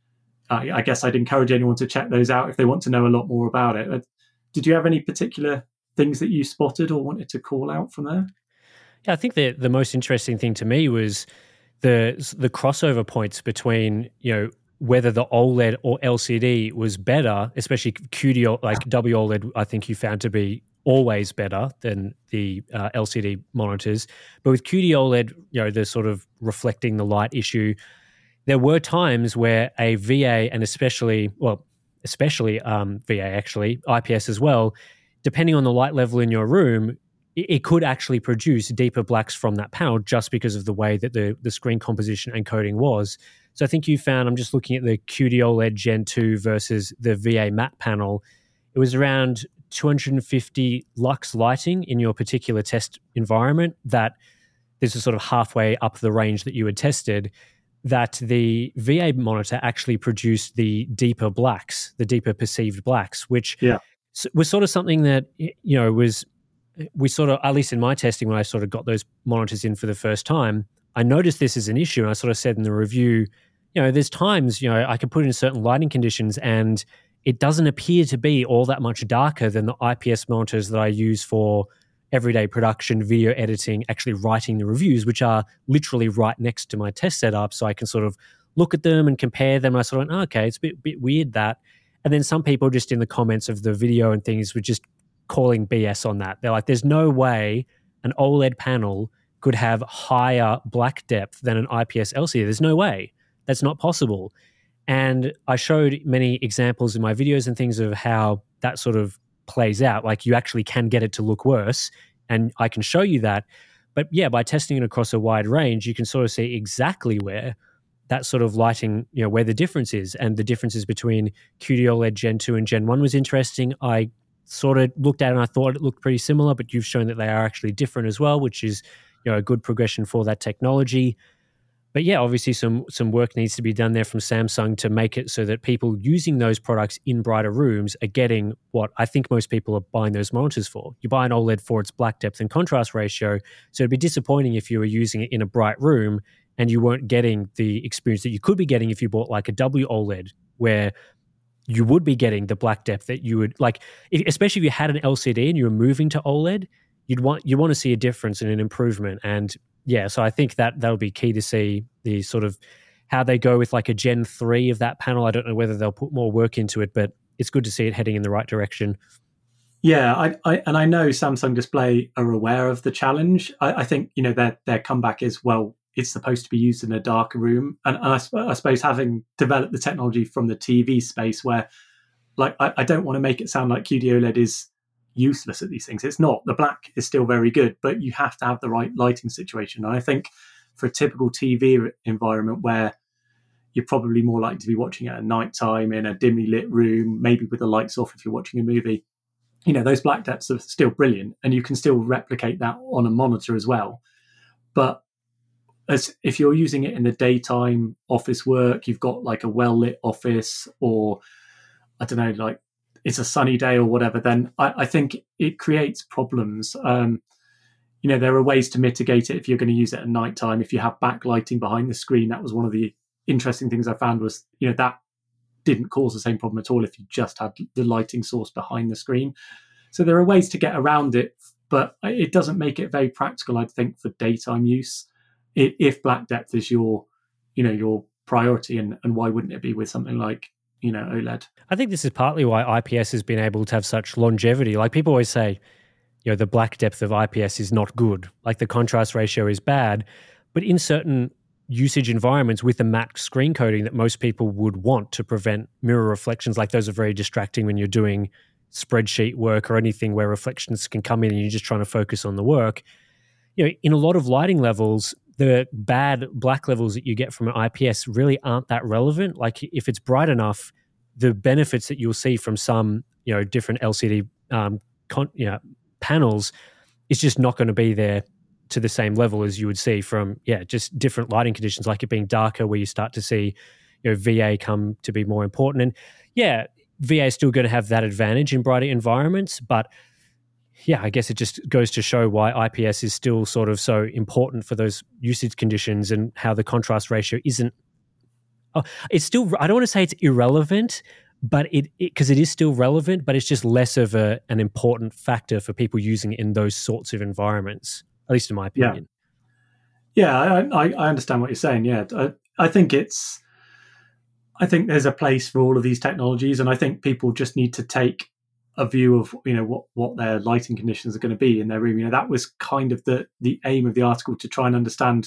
I, I guess I'd encourage anyone to check those out if they want to know a lot more about it. But did you have any particular things that you spotted or wanted to call out from there?
Yeah, I think the the most interesting thing to me was the the crossover points between, you know, whether the OLED or L C D was better, especially Q D, like W OLED, I think you found to be always better than the uh, L C D monitors. But with Q D OLED, you know, the sort of reflecting the light issue, there were times where a V A and especially, well, especially um, V A actually, I P S as well, depending on the light level in your room, it, it could actually produce deeper blacks from that panel just because of the way that the, the screen composition and coding was. So I think you found, I'm just looking at the Q D OLED Gen two versus the V A matte panel, it was around two hundred fifty lux lighting in your particular test environment, that this is sort of halfway up the range that you had tested, that the V A monitor actually produced the deeper blacks, the deeper perceived blacks, which
yeah.
was sort of something that, you know, was, we sort of, at least in my testing, when I sort of got those monitors in for the first time, I noticed this as an issue, and I sort of said in the review, you know, there's times, you know, I can put in certain lighting conditions and it doesn't appear to be all that much darker than the I P S monitors that I use for everyday production, video editing, actually writing the reviews, which are literally right next to my test setup. So I can sort of look at them and compare them. And I sort of went, oh, okay, it's a bit, bit weird that. And then some people just in the comments of the video and things were just calling B S on that. They're like, there's no way an OLED panel could have higher black depth than an I P S L C D. There's no way. That's not possible. And I showed many examples in my videos and things of how that sort of plays out. Like you actually can get it to look worse, and I can show you that. But yeah, by testing it across a wide range, you can sort of see exactly where that sort of lighting, you know, where the difference is. And the differences between Q D OLED Gen two and Gen one was interesting. I sort of looked at it and I thought it looked pretty similar, but you've shown that they are actually different as well, which is, you know, a good progression for that technology. But yeah, obviously some some work needs to be done there from Samsung to make it so that people using those products in brighter rooms are getting what I think most people are buying those monitors for. You buy an OLED for its black depth and contrast ratio, so it'd be disappointing if you were using it in a bright room and you weren't getting the experience that you could be getting if you bought like a W OLED, where you would be getting the black depth that you would like, especially if you had an L C D and you were moving to OLED, you'd want you want to see a difference and an improvement. And yeah, so I think that that'll be key to see the sort of how they go with like a Gen three of that panel. I don't know whether they'll put more work into it, but it's good to see it heading in the right direction.
Yeah, I, I and I know Samsung Display are aware of the challenge. I, I think you know their their comeback is, well, it's supposed to be used in a darker room, and, and I, I suppose having developed the technology from the T V space, where like I, I don't want to make it sound like Q D O L E D is useless at these things. It's not. The black is still very good, but you have to have the right lighting situation. And I think for a typical T V environment where you're probably more likely to be watching it at night time in a dimly lit room, maybe with the lights off if you're watching a movie, you know, those black depths are still brilliant, and you can still replicate that on a monitor as well. But as if you're using it in the daytime office work, you've got like a well lit office, or I don't know, like it's a sunny day or whatever, then I, I think it creates problems. Um, you know, there are ways to mitigate it if you're going to use it at night time. If you have backlighting behind the screen, that was one of the interesting things I found was, you know, that didn't cause the same problem at all if you just had the lighting source behind the screen. So there are ways to get around it, but it doesn't make it very practical, I think, for daytime use. If black depth is your, you know, your priority, and, and why wouldn't it be with something like, you know, OLED?
I think this is partly why I P S has been able to have such longevity. Like people always say, you know, the black depth of I P S is not good. Like the contrast ratio is bad, but in certain usage environments with the matte screen coating that most people would want to prevent mirror reflections, like those are very distracting when you're doing spreadsheet work or anything where reflections can come in and you're just trying to focus on the work. You know, in a lot of lighting levels, the bad black levels that you get from an I P S really aren't that relevant. Like if it's bright enough, the benefits that you'll see from some, you know, different L C D um, con- you know, panels is just not going to be there to the same level as you would see from, yeah, just different lighting conditions, like it being darker, where you start to see, you know, V A come to be more important. And yeah, V A is still going to have that advantage in brighter environments, but yeah, I guess it just goes to show why I P S is still sort of so important for those usage conditions, and how the contrast ratio isn't, oh, it's still, I don't want to say it's irrelevant, but it, because it, it is still relevant, but it's just less of a, an important factor for people using it in those sorts of environments, at least in my opinion.
Yeah, yeah I, I understand what you're saying. Yeah, I, I think it's, I think there's a place for all of these technologies, and I think people just need to take a view of, you know, what, what their lighting conditions are going to be in their room. You know, that was kind of the the aim of the article, to try and understand,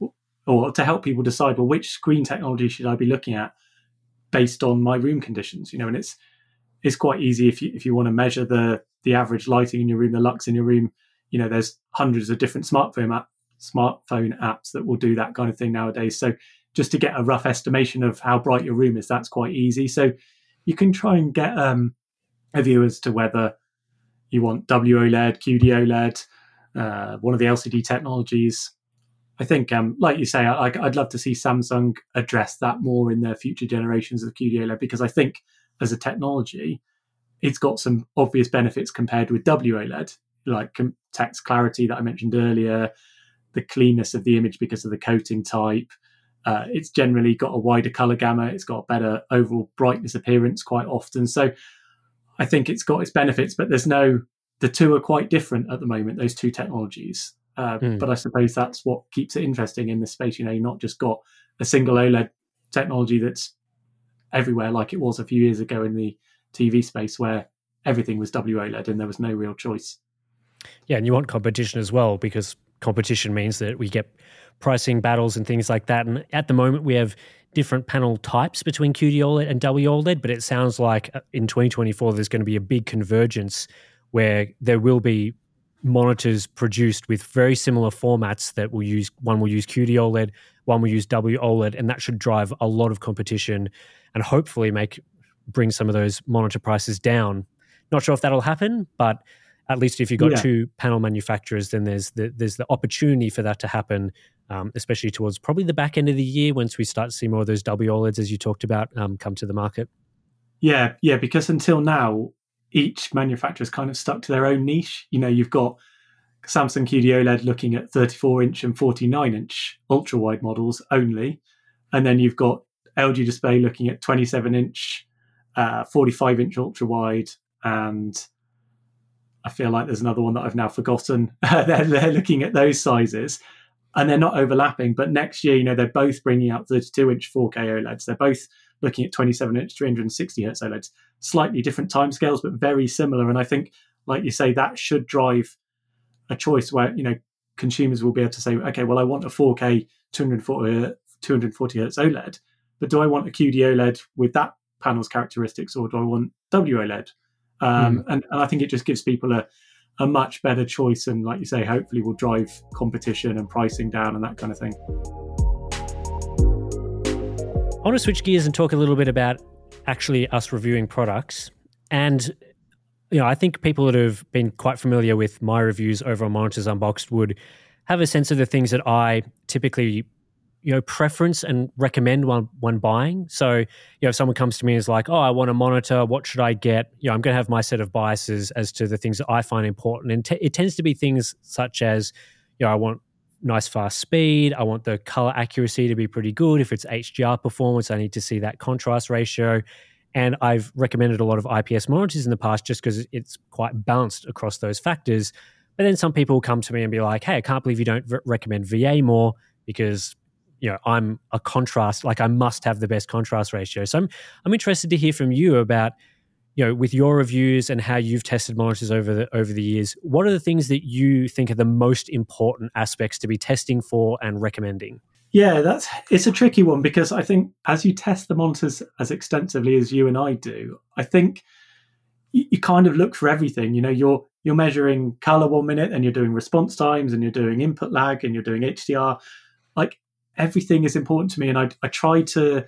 or to help people decide, well, which screen technology should I be looking at based on my room conditions? You know, and it's it's quite easy if you if you want to measure the the average lighting in your room, the lux in your room. You know, there's hundreds of different smartphone app, smartphone apps that will do that kind of thing nowadays. So just to get a rough estimation of how bright your room is, that's quite easy. So you can try and get um, a view as to whether you want W OLED, Q D OLED, uh, one of the L C D technologies. I think, um, like you say, I, I'd love to see Samsung address that more in their future generations of Q D OLED, because I think as a technology, it's got some obvious benefits compared with W OLED, like text clarity that I mentioned earlier, the cleanness of the image because of the coating type. Uh, it's generally got a wider color gamut. It's got better overall brightness appearance quite often. So I think it's got its benefits, but there's no, the two are quite different at the moment, those two technologies. Uh, mm. But I suppose that's what keeps it interesting in this space. You know, you've not just got a single OLED technology that's everywhere like it was a few years ago in the T V space, where everything was W OLED and there was no real choice.
Yeah, and you want competition as well, because competition means that we get pricing battles and things like that. And at the moment, we have different panel types between Q D OLED and W OLED, but it sounds like in twenty twenty-four, there's going to be a big convergence where there will be monitors produced with very similar formats that will use, one will use Q D OLED, one will use W OLED, and that should drive a lot of competition and hopefully make bring some of those monitor prices down. Not sure if that'll happen, but at least if you've got yeah. two panel manufacturers, then there's the, there's the opportunity for that to happen, um, especially towards probably the back end of the year, once we start to see more of those W OLEDs, as you talked about, um, come to the market.
Yeah, yeah, because until now, each manufacturer's kind of stuck to their own niche. You know, you've got Samsung Q D OLED looking at thirty-four inch and forty-nine inch ultra-wide models only. And then you've got L G Display looking at twenty-seven inch, uh, forty-five inch ultra-wide, and I feel like there's another one that I've now forgotten. they're, they're looking at those sizes, and they're not overlapping. But next year, you know, they're both bringing out thirty-two inch four K OLEDs. They're both looking at twenty-seven inch three hundred sixty hertz OLEDs. Slightly different timescales, but very similar. And I think like you say, that should drive a choice where, you know, consumers will be able to say, okay, well, I want a four K two forty hertz OLED, but do I want a Q D OLED with that panel's characteristics, or do I want W OLED? Um, mm. and, and I think it just gives people a, a much better choice, and like you say, hopefully will drive competition and pricing down and that kind of thing.
I want to switch gears and talk a little bit about actually us reviewing products. And you know, I think people that have been quite familiar with my reviews over on Monitors Unboxed would have a sense of the things that I typically, you know, preference and recommend when, when buying. So, you know, if someone comes to me and is like, oh, I want a monitor, what should I get? You know, I'm going to have my set of biases as to the things that I find important. And t- it tends to be things such as, you know, I want nice fast speed. I want the color accuracy to be pretty good. If it's H D R performance, I need to see that contrast ratio. And I've recommended a lot of I P S monitors in the past just because it's quite balanced across those factors. But then some people come to me and be like, hey, I can't believe you don't re- recommend V A more because, you know, I'm a contrast, like I must have the best contrast ratio. So I'm I'm interested to hear from you about, you know, with your reviews and how you've tested monitors over the over the years. What are the things that you think are the most important aspects to be testing for and recommending?
Yeah, that's it's a tricky one, because I think as you test the monitors as extensively as you and I do, I think you, you kind of look for everything. You know, you're you're measuring color one minute, and you're doing response times, and you're doing input lag, and you're doing H D R. Like everything is important to me, and I I try to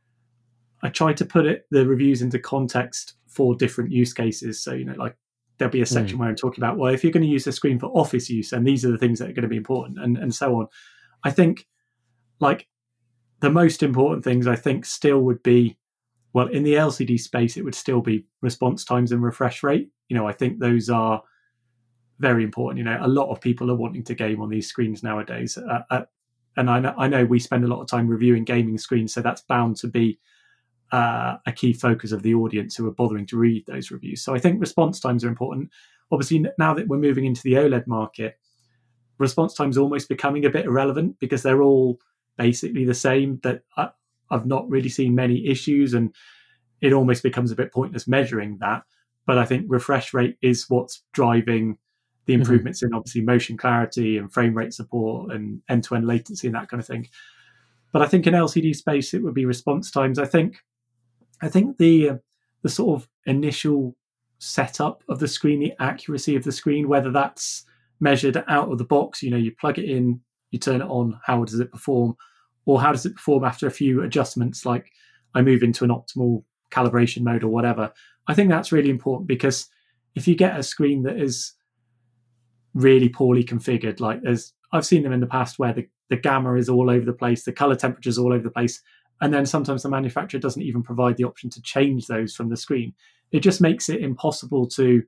I try to put it the reviews into context for different use cases. So, you know, like there'll be a section mm. where I'm talking about, well, if you're going to use the screen for office use, and these are the things that are going to be important, and and so on. I think, like, the most important things I think still would be, well, in the L C D space, it would still be response times and refresh rate. You know, I think those are very important. You know, a lot of people are wanting to game on these screens nowadays. Uh, uh, and I know, I know we spend a lot of time reviewing gaming screens, so that's bound to be uh, a key focus of the audience who are bothering to read those reviews. So I think response times are important. Obviously, now that we're moving into the OLED market, response times are almost becoming a bit irrelevant because they're all basically the same. That I, I've not really seen many issues, and it almost becomes a bit pointless measuring that. But I think refresh rate is what's driving the improvements mm-hmm. in obviously motion clarity and frame rate support and end-to-end latency and that kind of thing. But I think in L C D space, it would be response times. I think, I think the uh, the sort of initial setup of the screen, the accuracy of the screen, whether that's measured out of the box, you know, you plug it in, you turn it on, how does it perform? Or how does it perform after a few adjustments, like I move into an optimal calibration mode or whatever? I think that's really important, because if you get a screen that is really poorly configured, like there's, I've seen them in the past where the, the gamma is all over the place, the color temperature is all over the place, and then sometimes the manufacturer doesn't even provide the option to change those from the screen. It just makes it impossible to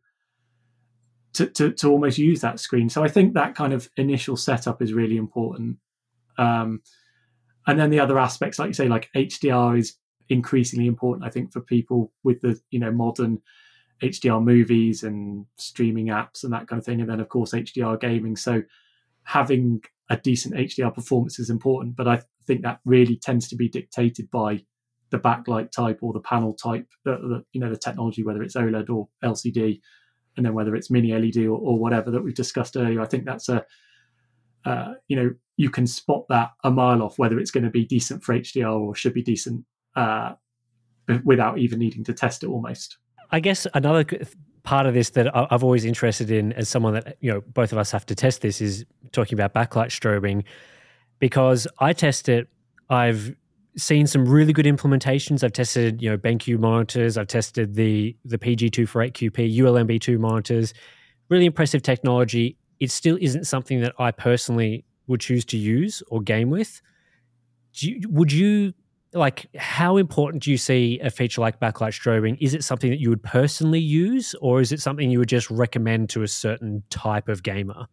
to to, to almost use that screen. So I think that kind of initial setup is really important. Um, and then the other aspects, like you say, like H D R is increasingly important, I think, for people with the, you know, modern H D R movies and streaming apps and that kind of thing. And then, of course, H D R gaming. So having a decent H D R performance is important, but I think that really tends to be dictated by the backlight type or the panel type, the, the, you know, the technology, whether it's OLED or L C D, and then whether it's mini L E D or, or whatever that we've discussed earlier. I think that's a, uh, you know, you can spot that a mile off, whether it's going to be decent for H D R or should be decent uh, without even needing to test it almost.
I guess another part of this that I've always interested in, as someone that, you know, both of us have to test this, is talking about backlight strobing, because I test it. I've seen some really good implementations. I've tested, you know, BenQ monitors. I've tested the the P G two forty-eight Q P, U L M B two monitors. Really impressive technology. It still isn't something that I personally would choose to use or game with. Do you, would you, like, how important do you see a feature like backlight strobing? Is it something that you would personally use, or is it something you would just recommend to a certain type of gamer?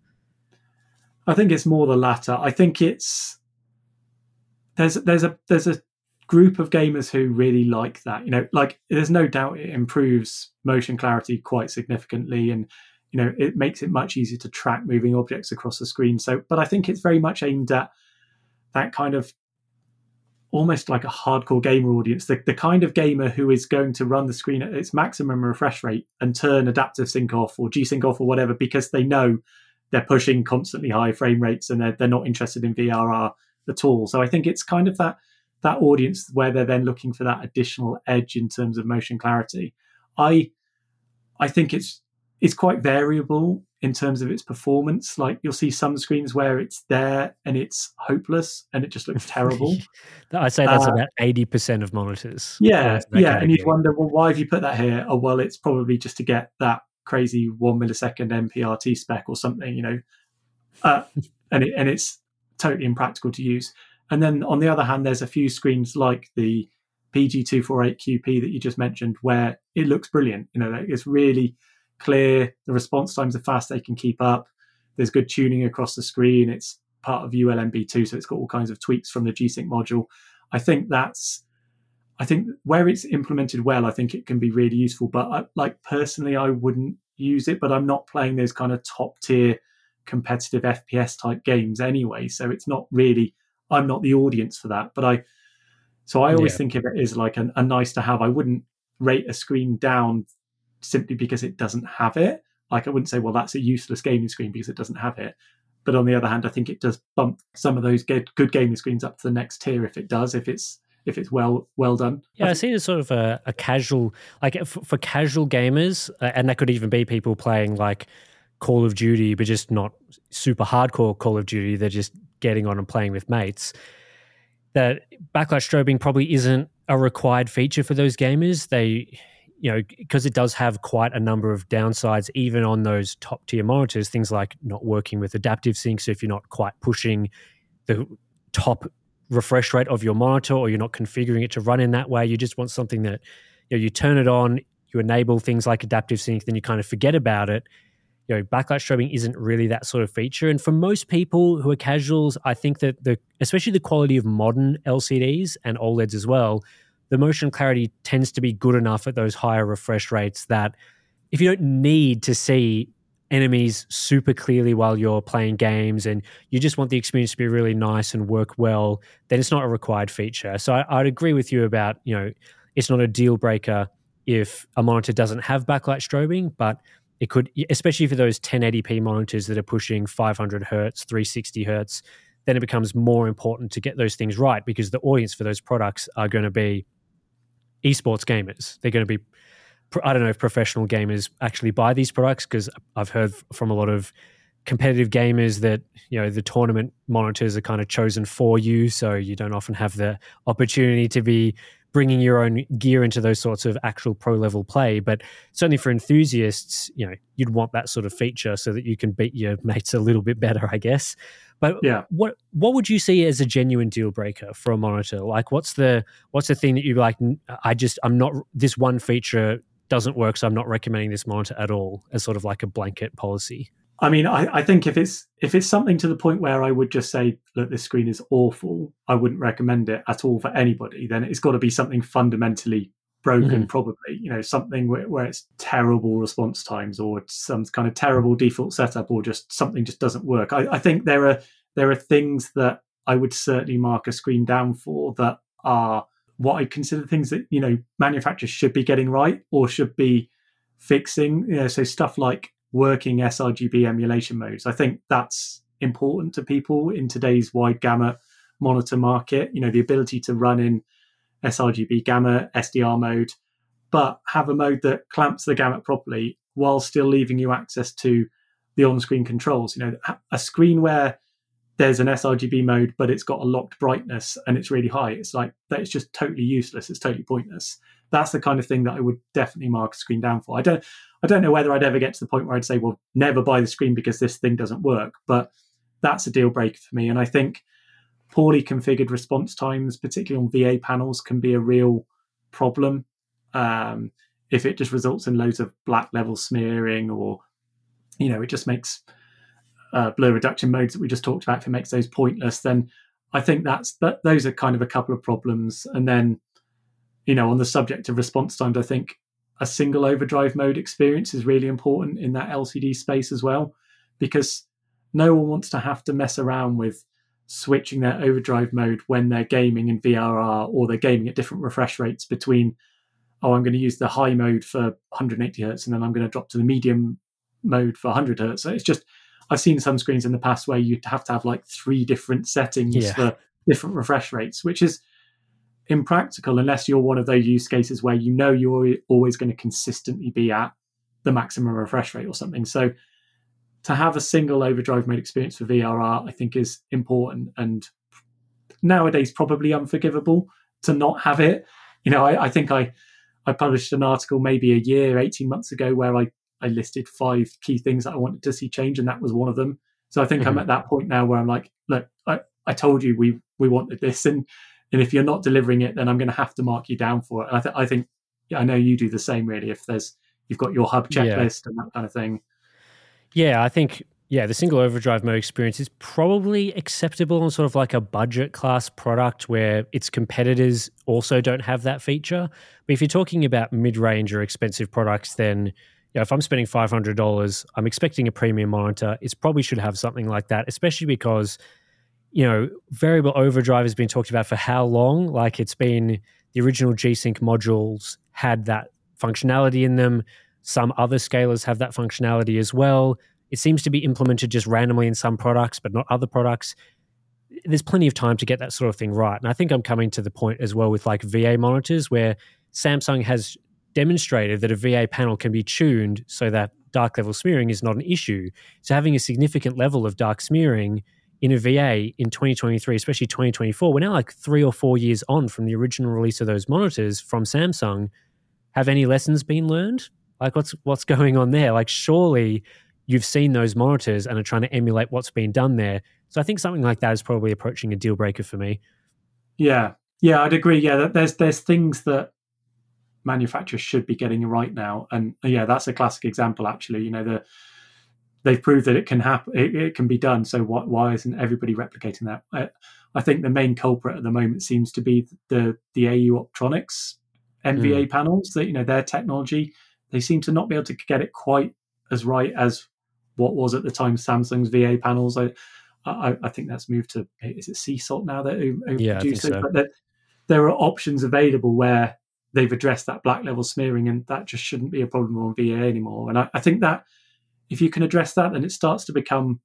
I think it's more the latter. I think it's there's there's a there's a group of gamers who really like that. You know, like there's no doubt it improves motion clarity quite significantly, and you know, it makes it much easier to track moving objects across the screen. So, but I think it's very much aimed at that kind of almost like a hardcore gamer audience, the, the kind of gamer who is going to run the screen at its maximum refresh rate and turn adaptive sync off or G-Sync off or whatever, because they know they're pushing constantly high frame rates and they're, they're not interested in V R R at all. So I think it's kind of that that audience where they're then looking for that additional edge in terms of motion clarity. I I think it's it's quite variable in terms of its performance. Like you'll see some screens where it's there and it's hopeless and it just looks terrible.
I'd say that's
uh,
about eighty percent of monitors.
Yeah, yeah. And you'd
category.
wonder, well, why have you put that here? Oh, well, it's probably just to get that crazy one millisecond M P R T spec or something, you know. Uh, and it, and it's totally impractical to use. And then on the other hand, there's a few screens like the P G two forty-eight Q P that you just mentioned where it looks brilliant. You know, like it's really clear. The response times are fast. They can keep up. There's good tuning across the screen. It's part of U L M B two, so it's got all kinds of tweaks from the G-Sync module. I think that's, I think where it's implemented well, I think it can be really useful. But I, like personally, I wouldn't use it, but I'm not playing those kind of top tier competitive F P S type games anyway. So it's not really, I'm not the audience for that. But I, so I always yeah. think of it as like an, a nice to have. I wouldn't rate a screen down simply because it doesn't have it. Like I wouldn't say, well, that's a useless gaming screen because it doesn't have it. But on the other hand, I think it does bump some of those good, good gaming screens up to the next tier if it does, if it's if it's well well done.
Yeah, I,
I
see it as sort of a, a casual, like for, for casual gamers, uh, and that could even be people playing like Call of Duty, but just not super hardcore Call of Duty. They're just getting on and playing with mates. That backlight strobing probably isn't a required feature for those gamers. They, you know, because it does have quite a number of downsides, even on those top tier monitors, things like not working with adaptive sync. So if you're not quite pushing the top refresh rate of your monitor or you're not configuring it to run in that way, you just want something that, you know, you turn it on, you enable things like adaptive sync, then you kind of forget about it. You know, backlight strobing isn't really that sort of feature. And for most people who are casuals, I think that the, especially the quality of modern L C Ds and OLEDs as well, the motion clarity tends to be good enough at those higher refresh rates that if you don't need to see enemies super clearly while you're playing games and you just want the experience to be really nice and work well, then it's not a required feature. So I, I'd agree with you about, you know, it's not a deal breaker if a monitor doesn't have backlight strobing, but it could, especially for those ten eighty p monitors that are pushing five hundred hertz, three sixty hertz, then it becomes more important to get those things right because the audience for those products are going to be esports gamers. They're going to be, I don't know if professional gamers actually buy these products because I've heard from a lot of competitive gamers that, you know, the tournament monitors are kind of chosen for you, so you don't often have the opportunity to be bringing your own gear into those sorts of actual pro level play. But certainly for enthusiasts, you know, you'd want that sort of feature so that you can beat your mates a little bit better, I guess. But yeah. what what would you see as a genuine deal breaker for a monitor? Like, what's the what's the thing that you're like, I just I'm not, this one feature doesn't work, so I'm not recommending this monitor at all, as sort of like a blanket policy?
I mean, I, I think if it's if it's something to the point where I would just say, look, this screen is awful, I wouldn't recommend it at all for anybody, then it's got to be something fundamentally broken, mm-hmm. probably, you know, something where, where it's terrible response times or some kind of terrible default setup or just something just doesn't work. I, I think there are there are things that I would certainly mark a screen down for that are what I consider things that, you know, manufacturers should be getting right or should be fixing. You know, so stuff like working sRGB emulation modes. I think that's important to people in today's wide gamut monitor market. You know, the ability to run in sRGB gamut, S D R mode, but have a mode that clamps the gamut properly while still leaving you access to the on-screen controls. You know, a screen where there's an sRGB mode, but it's got a locked brightness and it's really high. It's like, that's just totally useless. It's totally pointless. That's the kind of thing that I would definitely mark a screen down for. I don't, I don't know whether I'd ever get to the point where I'd say, well, never buy the screen because this thing doesn't work, but that's a deal breaker for me. And I think poorly configured response times, particularly on V A panels, can be a real problem. Um, if it just results in loads of black level smearing, or, you know, it just makes uh, blur reduction modes that we just talked about, if it makes those pointless, then I think that's that. Those are kind of a couple of problems. And then, you know, on the subject of response times, I think a single overdrive mode experience is really important in that L C D space as well, because no one wants to have to mess around with switching their overdrive mode when they're gaming in V R R, or they're gaming at different refresh rates between, oh, I'm going to use the high mode for one hundred eighty hertz and then I'm going to drop to the medium mode for one hundred hertz. So it's just, I've seen some screens in the past where you'd have to have like three different settings yeah. for different refresh rates, which is impractical unless you're one of those use cases where you know you're always going to consistently be at the maximum refresh rate or something. So to have a single overdrive mode experience for V R R, I think is important, and nowadays probably unforgivable to not have it. You know, I, I think I, I published an article maybe a year, eighteen months ago where I, I listed five key things that I wanted to see change, and that was one of them. So I think mm-hmm. I'm at that point now where I'm like, look, I, I told you we we wanted this, and and if you're not delivering it, then I'm going to have to mark you down for it. And I, th- I think, yeah, I know you do the same really. If there's, you've got your hub checklist yeah. and that kind of thing.
Yeah, I think, yeah, the single overdrive mode experience is probably acceptable on sort of like a budget class product where its competitors also don't have that feature. But if you're talking about mid-range or expensive products, then you know, if I'm spending five hundred dollars, I'm expecting a premium monitor. It probably should have something like that, especially because, you know, variable overdrive has been talked about for how long? Like it's been, the original G-Sync modules had that functionality in them. Some other scalers have that functionality as well. It seems to be implemented just randomly in some products, but not other products. There's plenty of time to get that sort of thing right. And I think I'm coming to the point as well with like V A monitors where Samsung has demonstrated that a V A panel can be tuned so that dark level smearing is not an issue. So having a significant level of dark smearing in a V A in twenty twenty-three, especially twenty twenty-four, we're now like three or four years on from the original release of those monitors from Samsung. Have any lessons been learned? Like what's what's going on there? Like surely you've seen those monitors and are trying to emulate what's been done there. So I think something like that is probably approaching a deal breaker for me.
Yeah, yeah, I'd agree. Yeah, there's there's things that manufacturers should be getting right now, and yeah, that's a classic example. Actually, you know, the they've proved that it can happen, it, it can be done. So what, why isn't everybody replicating that? I, I think the main culprit at the moment seems to be the the A U Optronics N V A mm. panels. That you know their technology. They seem to not be able to get it quite as right as what was at the time Samsung's V A panels. I, I, I think that's moved to, is it Sea Salt now that who, who
yeah,
produce it?
So.
But there, there are options available where they've addressed that black level smearing, and that just shouldn't be a problem on V A anymore. And I, I think that if you can address that, then it starts to become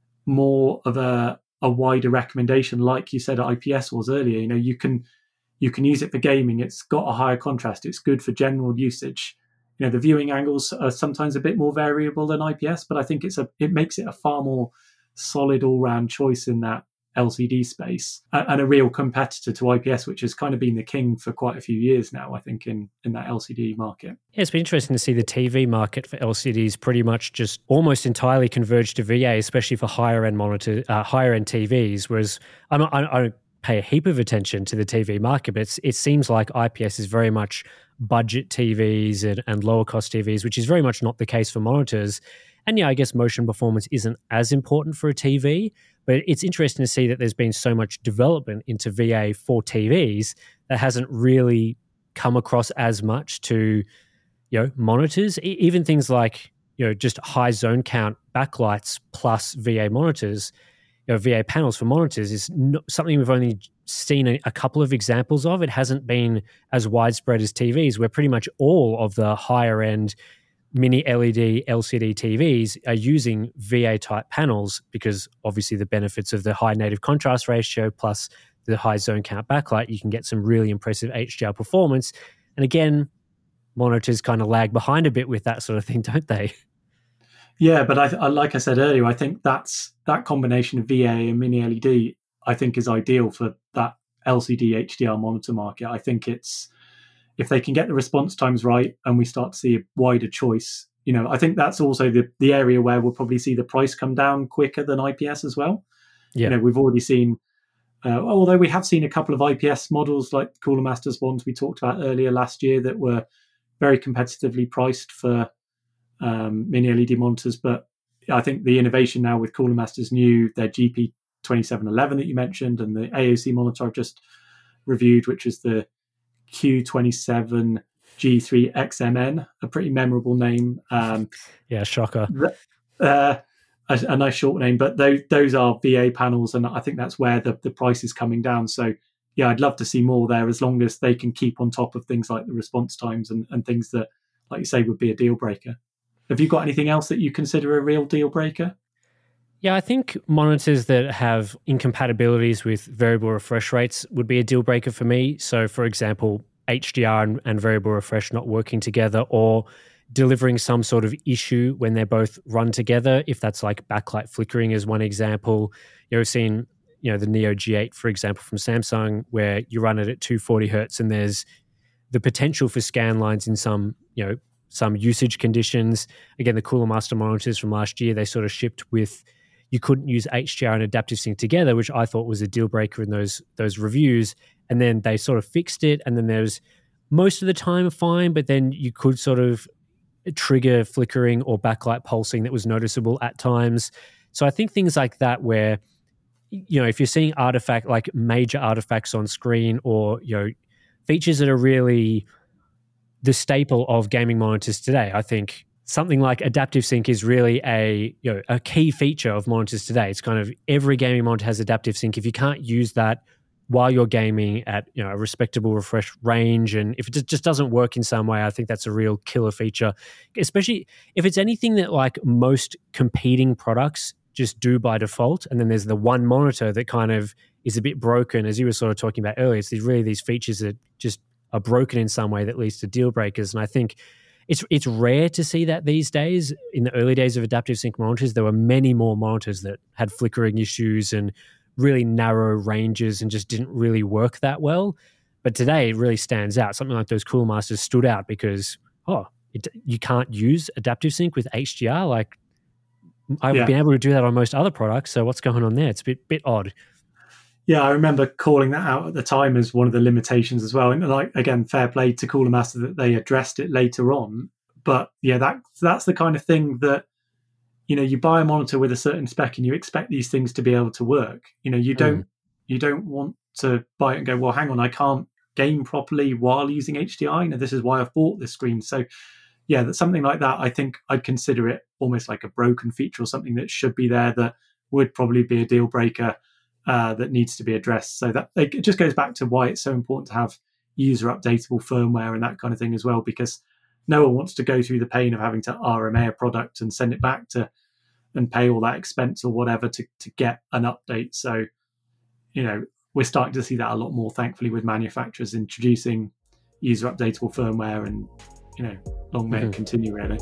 more of a, a wider recommendation, like you said I P S was earlier. You know, you can you can use it for gaming. It's got a higher contrast. It's good for general usage. You know, the viewing angles are sometimes a bit more variable than I P S, but I think it's a it makes it a far more solid all-round choice in that L C D space, and a real competitor to I P S, which has kind of been the king for quite a few years now, I think, in, in that L C D market.
Yeah, it's been interesting to see the T V market for L C Ds pretty much just almost entirely converge to V A, especially for higher-end monitor, uh, higher-end T Vs, whereas I'm not, I don't pay a heap of attention to the T V market, but it's, it seems like I P S is very much budget T Vs and, and lower cost T Vs, which is very much not the case for monitors. And yeah, I guess motion performance isn't as important for a T V, but it's interesting to see that there's been so much development into V A for T Vs that hasn't really come across as much to, you know, monitors. E- even things like, you know, just high zone count backlights plus V A monitors, you know, V A panels for monitors is not something we've only seen a, a couple of examples of. It hasn't been as widespread as T Vs, where pretty much all of the higher end mini L E D, L C D T Vs are using V A type panels because obviously the benefits of the high native contrast ratio plus the high zone count backlight, you can get some really impressive H D R performance. And again, monitors kind of lag behind a bit with that sort of thing, don't they?
Yeah, but I, I, like I said earlier, I think that's that combination of V A and mini L E D, I think is ideal for that L C D H D R monitor market. I think it's, if they can get the response times right and we start to see a wider choice, you know, I think that's also the, the area where we'll probably see the price come down quicker than I P S as well. Yeah. You know, we've already seen, uh, although we have seen a couple of I P S models like Cooler Masters ones we talked about earlier last year that were very competitively priced for um, mini L E D monitors. But I think the innovation now with Cooler Masters new, their G P twenty-seven eleven that you mentioned, and the A O C monitor I've just reviewed, which is the Q twenty-seven G three X M N, a pretty memorable name. Um,
yeah, shocker.
Uh, a, a nice short name, but those those are V A panels, and I think that's where the, the price is coming down. So yeah, I'd love to see more there, as long as they can keep on top of things like the response times and, and things that, like you say, would be a deal breaker. Have you got anything else that you consider a real deal breaker?
Yeah, I think monitors that have incompatibilities with variable refresh rates would be a deal breaker for me. So, for example, H D R and, and variable refresh not working together, or delivering some sort of issue when they're both run together. If that's like backlight flickering is one example. You know, we've seen, you know, the Neo G eight, for example, from Samsung, where you run it at two forty hertz and there's the potential for scan lines in some, you know, some usage conditions. Again, the Cooler Master monitors from last year, they sort of shipped with, you couldn't use H D R and Adaptive Sync together, which I thought was a deal breaker in those those reviews. And then they sort of fixed it. And then there's most of the time fine, but then you could sort of trigger flickering or backlight pulsing that was noticeable at times. So I think things like that, where, you know, if you're seeing artifact, like major artifacts on screen, or, you know, features that are really the staple of gaming monitors today, I think something like Adaptive Sync is really a, you know, a key feature of monitors today. It's kind of every gaming monitor has Adaptive Sync. If you can't use that while you're gaming at, you know, a respectable refresh range, and if it just doesn't work in some way, I think that's a real killer feature, especially if it's anything that like most competing products just do by default. And then there's the one monitor that kind of is a bit broken, as you were sort of talking about earlier. It's these, really these features that just are broken in some way that leads to deal breakers. And I think it's it's rare to see that these days. In the early days of Adaptive Sync monitors, there were many more monitors that had flickering issues and really narrow ranges and just didn't really work that well. But today it really stands out. Something like those Cooler Masters stood out because, oh, it, you can't use Adaptive Sync with H D R. Like, I've yeah. been able to do that on most other products. So what's going on there? It's a bit bit odd.
Yeah, I remember calling that out at the time as one of the limitations as well. And like, again, fair play to Cooler Master that they addressed it later on. But yeah, that that's the kind of thing that, you know, you buy a monitor with a certain spec and you expect these things to be able to work. You know, you don't mm. you don't want to buy it and go, well, hang on, I can't game properly while using H D R. You know, this is why I've bought this screen. So yeah, that something like that, I think I'd consider it almost like a broken feature or something that should be there that would probably be a deal breaker uh, that needs to be addressed. So that it just goes back to why it's so important to have user updatable firmware and that kind of thing as well, because no one wants to go through the pain of having to R M A a product and send it back to and pay all that expense or whatever to, to get an update. So, you know, we're starting to see that a lot more, thankfully, with manufacturers introducing user updatable firmware, and, you know, long may mm-hmm. it continue, really.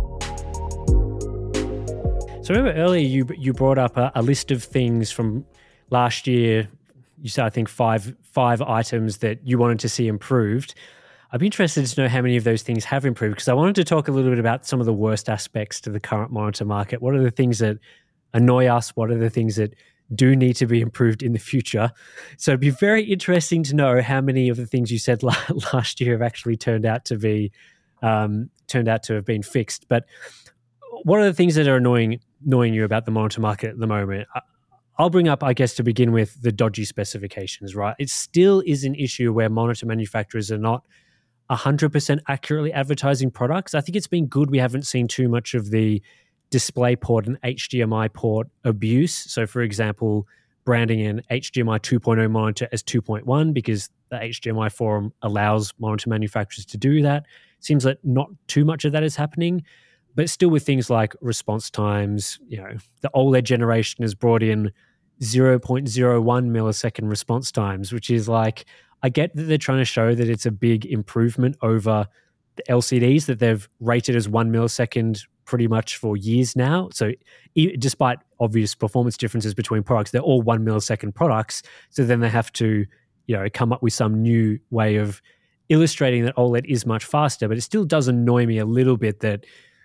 So remember earlier you you brought up a, a list of things from last year. You said, I think, five five items that you wanted to see improved. I'd be interested to know how many of those things have improved, because I wanted to talk a little bit about some of the worst aspects to the current monitor market. What are the things that annoy us? What are the things that do need to be improved in the future? So it'd be very interesting to know how many of the things you said last year have actually turned out to be um, turned out to have been fixed. But what are the things that are annoying annoying you about the monitor market at the moment? I'll bring up, I guess, to begin with, the dodgy specifications, right? It still is an issue where monitor manufacturers are not one hundred percent accurately advertising products. I think it's been good we haven't seen too much of the DisplayPort and H D M I port abuse. So, for example, branding an H D M I two point oh monitor as two point one, because the H D M I forum allows monitor manufacturers to do that. Seems like not too much of that is happening, but still with things like response times, you know, the OLED generation has brought in zero point zero one millisecond response times, which is like, I get that they're trying to show that it's a big improvement over the L C Ds that they've rated as one millisecond pretty much for years now. So e- despite obvious performance differences between products, they're all one millisecond products. So then they have to, you know, come up with some new way of illustrating that OLED is much faster. But it still does annoy me a little bit that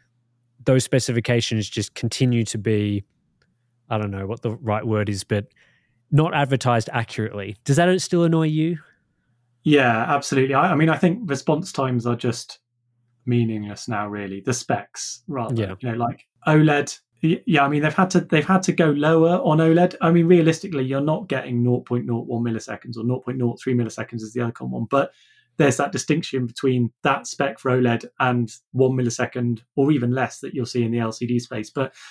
those specifications just continue to be, I don't know what the right word is, but not advertised accurately. Does that still annoy you?
Yeah, absolutely. I, I mean, I think response times are just meaningless now, really. The specs, rather, yeah. you know, like OLED. Yeah, I mean, they've had to they've had to go lower on OLED. I mean, realistically, you're not getting zero point zero one milliseconds or zero point zero three milliseconds as the other common one, but there's that distinction between that spec for OLED and one millisecond or even less that you'll see in the L C D space. But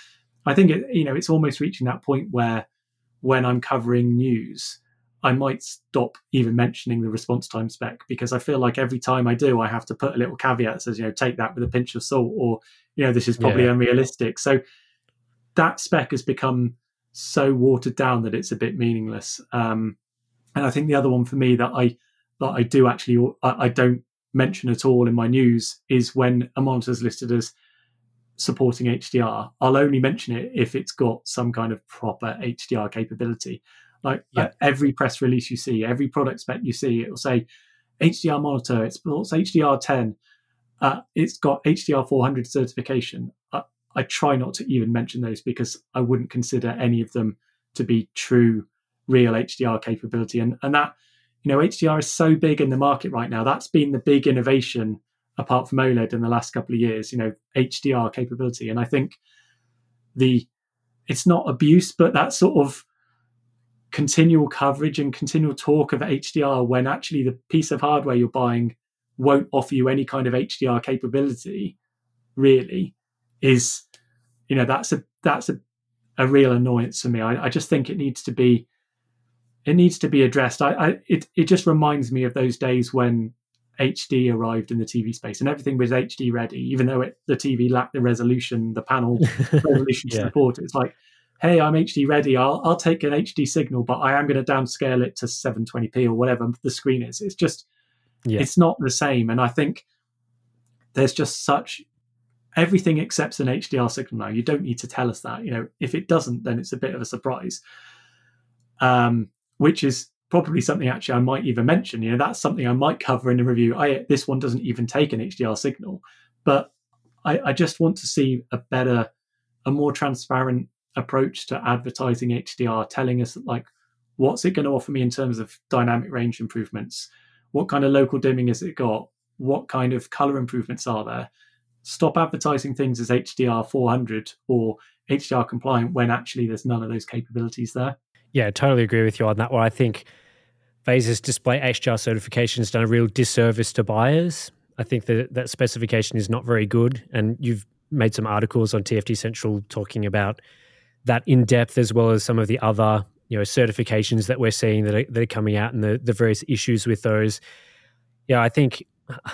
I think it, you know, it's almost reaching that point where when I'm covering news, I might stop even mentioning the response time spec, because I feel like every time I do, I have to put a little caveat that says, you know, take that with a pinch of salt, or, you know, this is probably
Yeah.
unrealistic. So that spec has become so watered down that it's a bit meaningless. Um, and I think the other one for me that I that I do actually I, I don't mention at all in my news is when a monitor is listed as supporting H D R. I'll only mention it if it's got some kind of proper H D R capability. Like
Yeah.
uh, every press release you see, every product spec you see, it will say H D R monitor, it supports H D R ten, uh, it's got H D R four hundred certification. Uh, I try not to even mention those because I wouldn't consider any of them to be true, real H D R capability. And, and that, you know, H D R is so big in the market right now. That's been the big innovation apart from OLED in the last couple of years, you know, H D R capability. And I think the, it's not abuse, but that sort of continual coverage and continual talk of H D R when actually the piece of hardware you're buying won't offer you any kind of H D R capability, really, is, you know, that's a that's a, a real annoyance for me. I, I just think it needs to be it needs to be addressed. I, I it it just reminds me of those days when H D arrived in the T V space and everything was H D ready, even though it, the T V lacked the resolution, the panel resolution to
Yeah.
support it. It's like, hey, I'm H D ready. I'll I'll take an H D signal, but I am going to downscale it to seven twenty p or whatever the screen is. It's just,
Yeah.
it's not the same. And I think there's just such, everything accepts an H D R signal now. You don't need to tell us that. You know, if it doesn't, then it's a bit of a surprise. Um, which is probably something actually I might even mention. You know, that's something I might cover in a review. I this one doesn't even take an H D R signal, but I, I just want to see a better, a more transparent approach to advertising H D R, telling us like, what's it going to offer me in terms of dynamic range improvements? What kind of local dimming has it got? What kind of color improvements are there? Stop advertising things as H D R four hundred or H D R compliant when actually there's none of those capabilities there.
Yeah, I totally agree with you on that one. I think Vaser's display H D R certification has done a real disservice to buyers. I think that that specification is not very good, and you've made some articles on T F T Central talking about that in depth, as well as some of the other, you know, certifications that we're seeing that are, that are coming out and the, the various issues with those. Yeah, I think,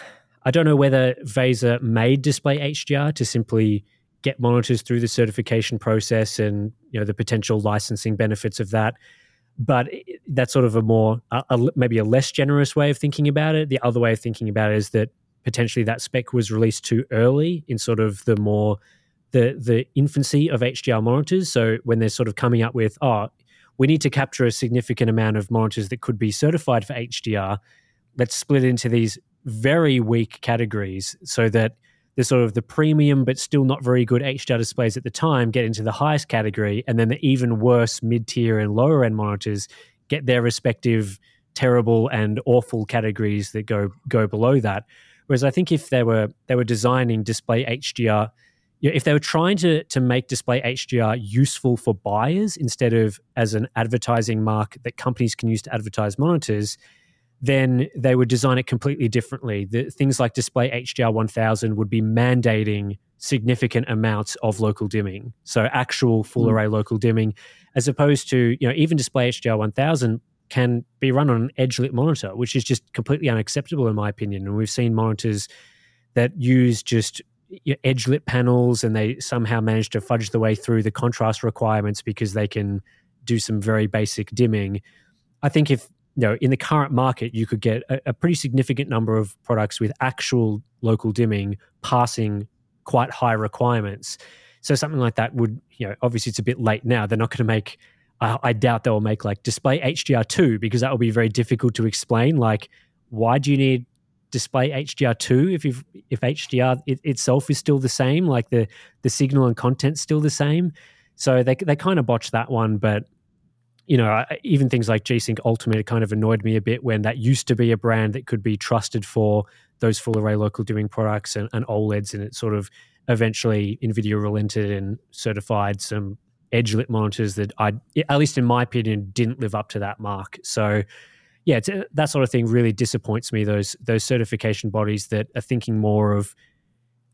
I don't know whether Vaser made display H D R to simply get monitors through the certification process and, you know, the potential licensing benefits of that. But that's sort of a more, a, a, maybe a less generous way of thinking about it. The other way of thinking about it is that potentially that spec was released too early in sort of the more, the the infancy of H D R monitors. So when they're sort of coming up with, oh, we need to capture a significant amount of monitors that could be certified for H D R, let's split it into these very weak categories so that the sort of the premium but still not very good H D R displays at the time get into the highest category, and then the even worse mid-tier and lower-end monitors get their respective terrible and awful categories that go go below that. Whereas I think if they were they were designing display H D R, you know, if they were trying to to make display H D R useful for buyers instead of as an advertising mark that companies can use to advertise monitors, then they would design it completely differently. The, things like display H D R one thousand would be mandating significant amounts of local dimming, so actual full
Mm.
array local dimming, as opposed to, you know, even display H D R one thousand can be run on an edge-lit monitor, which is just completely unacceptable in my opinion. And we've seen monitors that use just, you know, edge-lit panels, and they somehow manage to fudge the way through the contrast requirements because they can do some very basic dimming. I think if, you know, in the current market, you could get a, a pretty significant number of products with actual local dimming passing quite high requirements. So something like that would, you know, obviously it's a bit late now. They're not going to make, uh, I doubt they'll make like display H D R two, because that will be very difficult to explain. Like, why do you need display H D R two if you've, if H D R it, itself is still the same, like the the signal and content's still the same? So they they kind of botched that one. But, you know, even things like G-Sync Ultimate kind of annoyed me a bit when that used to be a brand that could be trusted for those full array local dimming products and, and OLEDs, and it sort of eventually NVIDIA relented and certified some edge-lit monitors that I, at least in my opinion, didn't live up to that mark. So yeah, it's, that sort of thing really disappoints me, those those certification bodies that are thinking more of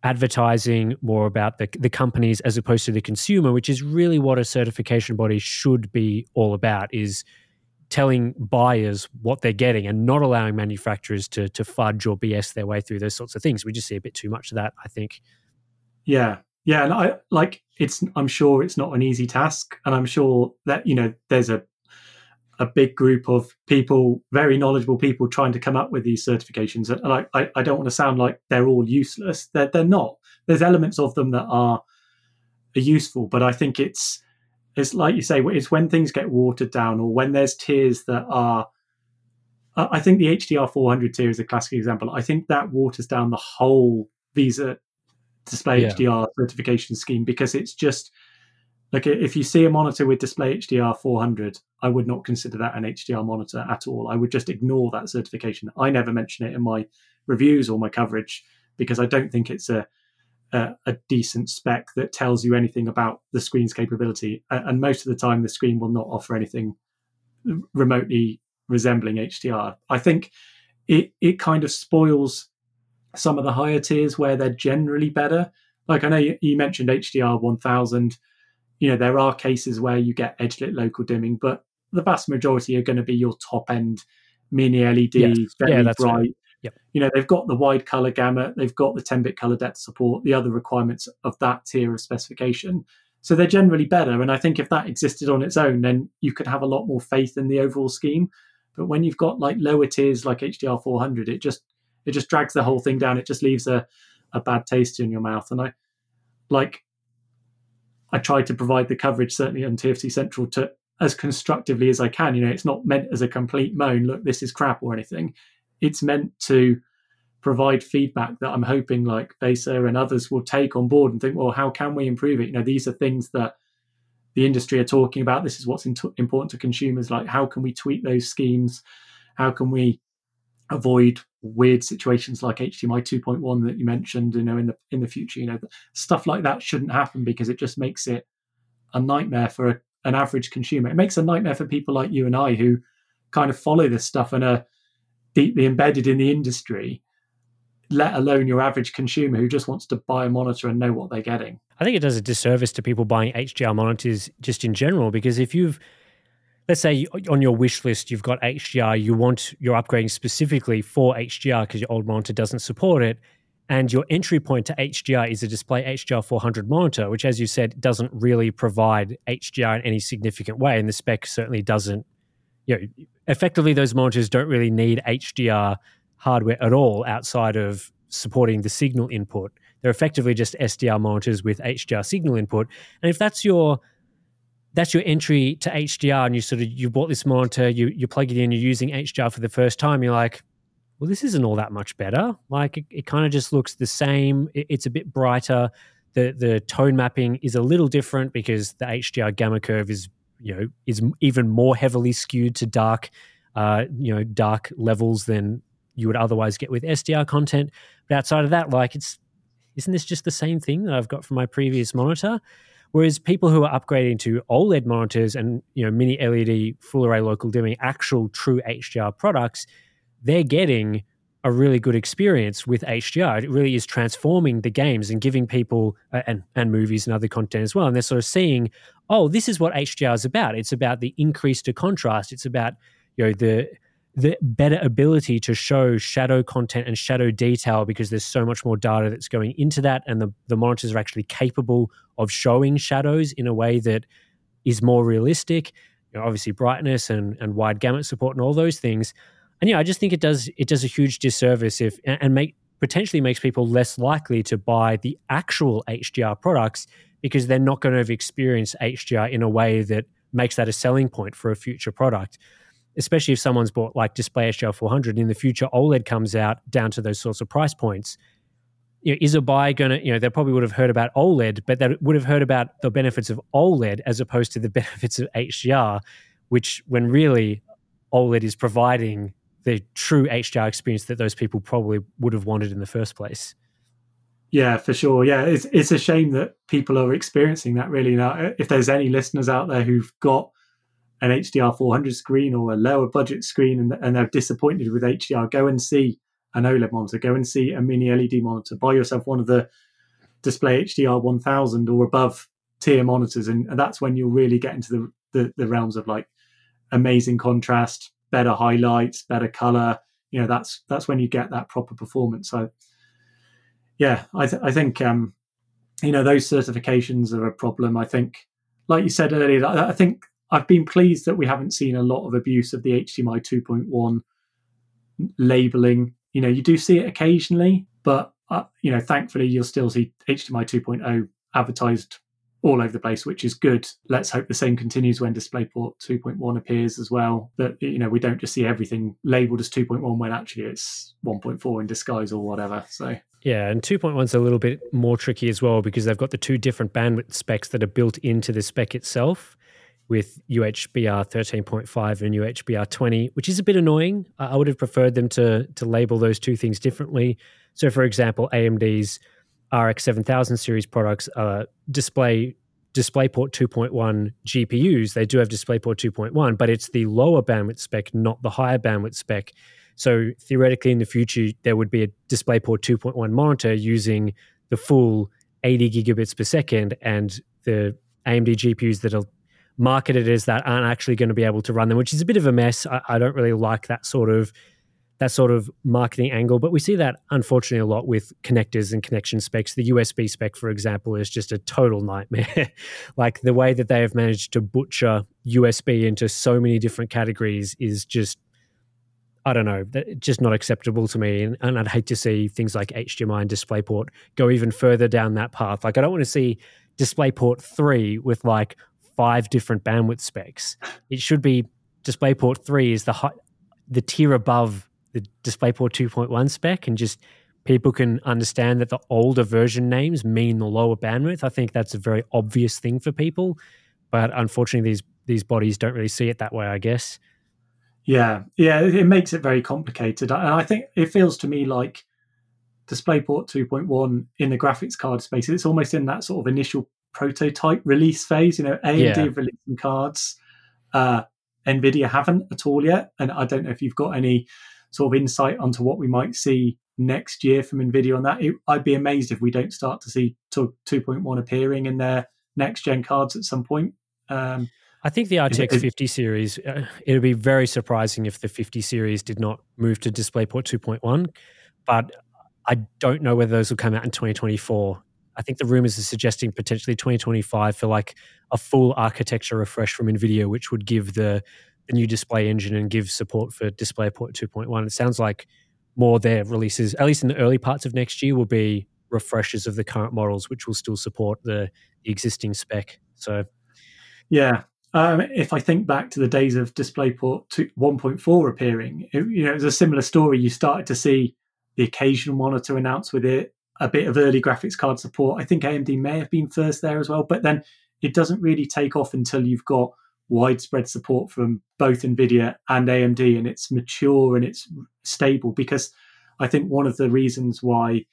advertising, more about the, the companies as opposed to the consumer, which is really what a certification body should be all about, is telling buyers what they're getting and not allowing manufacturers to to fudge or B S their way through those sorts of things. We just see a bit too much of that, I think.
Yeah. Yeah. And I like it's, I'm sure it's not an easy task. And I'm sure that, you know, there's a, a big group of people, very knowledgeable people trying to come up with these certifications. And I, I, I don't want to sound like they're all useless. They're, they're not. There's elements of them that are, are useful, but I think it's, it's like you say, it's when things get watered down or when there's tiers that are, I think the H D R four hundred tier is a classic example. I think that waters down the whole Visa Display yeah. H D R certification scheme, because it's just, like, if you see a monitor with Display H D R four hundred, I would not consider that an H D R monitor at all. I would just ignore that certification. I never mention it in my reviews or my coverage because I don't think it's a a, a decent spec that tells you anything about the screen's capability. And most of the time, the screen will not offer anything remotely resembling H D R. I think it it kind of spoils some of the higher tiers where they're generally better. Like, I know you, you mentioned H D R one thousand. You know, there are cases where you get edge-lit local dimming, but the vast majority are going to be your top-end mini L E D,
yes.
very
yeah, that's
bright.
Right. Yep.
You know, they've got the wide color gamut, they've got the ten-bit color depth support, the other requirements of that tier of specification. So they're generally better. And I think if that existed on its own, then you could have a lot more faith in the overall scheme. But when you've got like lower tiers like H D R four hundred, it just it just drags the whole thing down. It just leaves a, a bad taste in your mouth. And I like I try to provide the coverage, certainly on T F T Central, to as constructively as I can. You know, it's not meant as a complete moan, look, this is crap or anything. It's meant to provide feedback that I'm hoping like Vesa and others will take on board and think, well, how can we improve it? You know, these are things that the industry are talking about. This is what's in- important to consumers. Like, how can we tweak those schemes? How can we avoid weird situations like H D M I two point one that you mentioned, you know, in the in the future? You know, stuff like that shouldn't happen because it just makes it a nightmare for a, an average consumer. It makes a nightmare for people like you and I who kind of follow this stuff and are deeply embedded in the industry, let alone your average consumer who just wants to buy a monitor and know what they're getting.
I think it does a disservice to people buying H D R monitors just in general, because if you've, let's say on your wish list, you've got H D R, you want, you're upgrading specifically for H D R because your old monitor doesn't support it, and your entry point to H D R is a Display H D R four hundred monitor, which, as you said, doesn't really provide H D R in any significant way, and the spec certainly doesn't, you know, effectively those monitors don't really need H D R hardware at all outside of supporting the signal input. They're effectively just S D R monitors with H D R signal input. And if that's your that's your entry to H D R, and you sort of you bought this monitor, you you plug it in, you're using H D R for the first time, you're like, well, this isn't all that much better. Like, it, it kind of just looks the same. It, it's a bit brighter. The the tone mapping is a little different because the H D R gamma curve is, you know, is even more heavily skewed to dark, uh, you know, dark levels than you would otherwise get with S D R content. But outside of that, like, it's isn't this just the same thing that I've got from my previous monitor? Whereas people who are upgrading to OLED monitors and, you know, mini L E D, full array local dimming, actual true H D R products, they're getting a really good experience with H D R. It really is transforming the games and giving people, uh, and, and movies and other content as well. And they're sort of seeing, oh, this is what H D R is about. It's about the increase to contrast. It's about, you know, the the better ability to show shadow content and shadow detail because there's so much more data that's going into that, and the, the monitors are actually capable of showing shadows in a way that is more realistic. You know, obviously brightness and, and wide gamut support and all those things. And yeah, I just think it does it does a huge disservice if and, and make potentially makes people less likely to buy the actual H D R products because they're not going to have experienced H D R in a way that makes that a selling point for a future product. Especially if someone's bought like Display H D R four hundred, in the future OLED comes out down to those sorts of price points. You know, is a buyer going to, you know, they probably would have heard about OLED, but they would have heard about the benefits of OLED as opposed to the benefits of H D R, which when really OLED is providing the true H D R experience that those people probably would have wanted in the first place.
Yeah, for sure. Yeah, it's it's a shame that people are experiencing that really. Now, if there's any listeners out there who've got an H D R four hundred screen or a lower budget screen and, and they're disappointed with H D R, go and see an OLED monitor, go and see a mini L E D monitor, buy yourself one of the display H D R one thousand or above tier monitors, and, and that's when you'll really get into the, the the realms of like amazing contrast, better highlights, better color. You know, that's that's when you get that proper performance. So yeah, I th- I think um, you know, those certifications are a problem. I think, like you said earlier, I think I've been pleased that we haven't seen a lot of abuse of the H D M I two point one labeling. You know, you do see it occasionally, but uh, you know, thankfully you'll still see H D M I two point oh advertised all over the place, which is good. Let's hope the same continues when DisplayPort two point one appears as well. That, you know, we don't just see everything labeled as two point one when actually it's one point four in disguise or whatever. So
yeah, and two point one is a little bit more tricky as well because they've got the two different bandwidth specs that are built into the spec itself, with U H B R thirteen point five and U H B R twenty, which is a bit annoying. I would have preferred them to to label those two things differently. So, for example, A M D's R X seven thousand series products are display DisplayPort two point one G P Us. They do have DisplayPort two point one, but it's the lower bandwidth spec, not the higher bandwidth spec. So theoretically, in the future, there would be a DisplayPort two point one monitor using the full eighty gigabits per second, and the A M D G P Us that are marketed as that aren't actually going to be able to run them, which is a bit of a mess. I, I don't really like that sort of that sort of marketing angle, but we see that unfortunately a lot with connectors and connection specs. The U S B spec, for example, is just a total nightmare. Like the way that they have managed to butcher U S B into so many different categories is just, I don't know, just not acceptable to me. And, and I'd hate to see things like H D M I and DisplayPort go even further down that path. Like I don't want to see DisplayPort three with like five different bandwidth specs. It should be DisplayPort three is the high, the tier above the DisplayPort two point one spec, and just people can understand that the older version names mean the lower bandwidth. I think that's a very obvious thing for people, but unfortunately these these bodies don't really see it that way, I guess.
Yeah, yeah, it makes it very complicated. And I think it feels to me like DisplayPort two point one in the graphics card space, it's almost in that sort of initial prototype release phase. You know, A M D
Yeah.
have released some cards, uh, NVIDIA haven't at all yet. And I don't know if you've got any sort of insight onto what we might see next year from NVIDIA on that. It, I'd be amazed if we don't start to see two point one appearing in their next-gen cards at some point. Um,
I think the R T X
Is it-
fifty series, uh, it would be very surprising if the fifty series did not move to DisplayPort two point one, but I don't know whether those will come out in twenty twenty-four. I think the rumors are suggesting potentially twenty twenty-five for like a full architecture refresh from NVIDIA, which would give the, the new display engine and give support for DisplayPort two point one. It sounds like more their releases, at least in the early parts of next year, will be refreshes of the current models, which will still support the, the existing spec. So,
yeah. Um, if I think back to the days of DisplayPort two, one point four appearing, it, you know, it was a similar story. You started to see the occasional monitor announced with it, a bit of early graphics card support. I think A M D may have been first there as well, but then it doesn't really take off until you've got widespread support from both NVIDIA and A M D, and it's mature and it's stable. Because I think one of the reasons why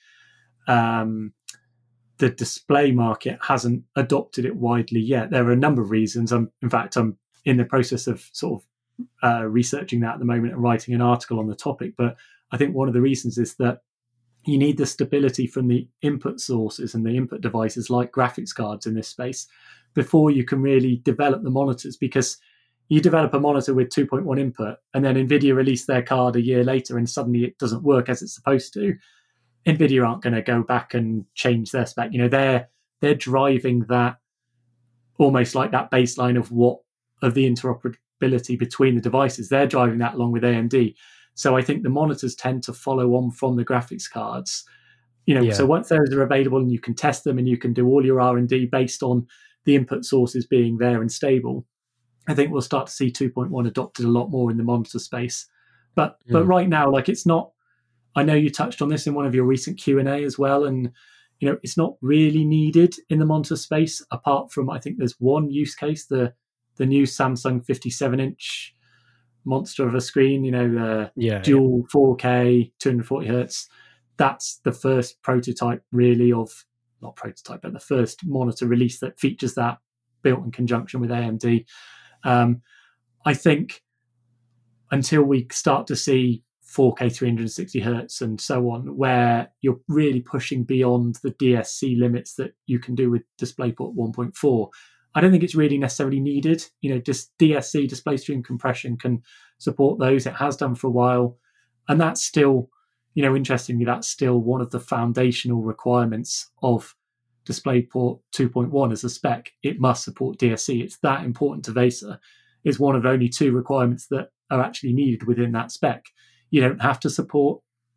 um, the display market hasn't adopted it widely yet, there are a number of reasons. I'm, in fact, I'm in the process of sort of uh, researching that at the moment and writing an article on the topic. But I think one of the reasons is that you need the stability from the input sources and the input devices like graphics cards in this space before you can really develop the monitors. Because you develop a monitor with two point one input and then NVIDIA release their card a year later and suddenly it doesn't work as it's supposed to. NVIDIA aren't going to go back and change their spec. You know, they're they're driving that almost like that baseline of what of the interoperability between the devices. They're driving that along with A M D. So I think the monitors tend to follow on from the graphics cards. You know,
Yeah.
so once those are available and you can test them and you can do all your R and D based on the input sources being there and stable, I think we'll start to see two point one adopted a lot more in the monitor space. But mm. but right now, like it's not, I know you touched on this in one of your recent Q and A as well, and you know, it's not really needed in the monitor space apart from, I think there's one use case, the the new Samsung fifty-seven inch monster of a screen, you know, the
yeah,
dual yeah. four K, two hundred forty hertz. That's the first prototype really of, not prototype, but the first monitor release that features that built in conjunction with A M D. Um, I think until we start to see four K three hundred sixty hertz and so on, where you're really pushing beyond the D S C limits that you can do with DisplayPort one point four. I don't think it's really necessarily needed. You know, just D S C, display stream compression, can support those. It has done for a while. And that's still, you know, interestingly, that's still one of the foundational requirements of DisplayPort two point one as a spec. It must support D S C. It's that important to VESA. It's one of only two requirements that are actually needed within that spec. You don't have to support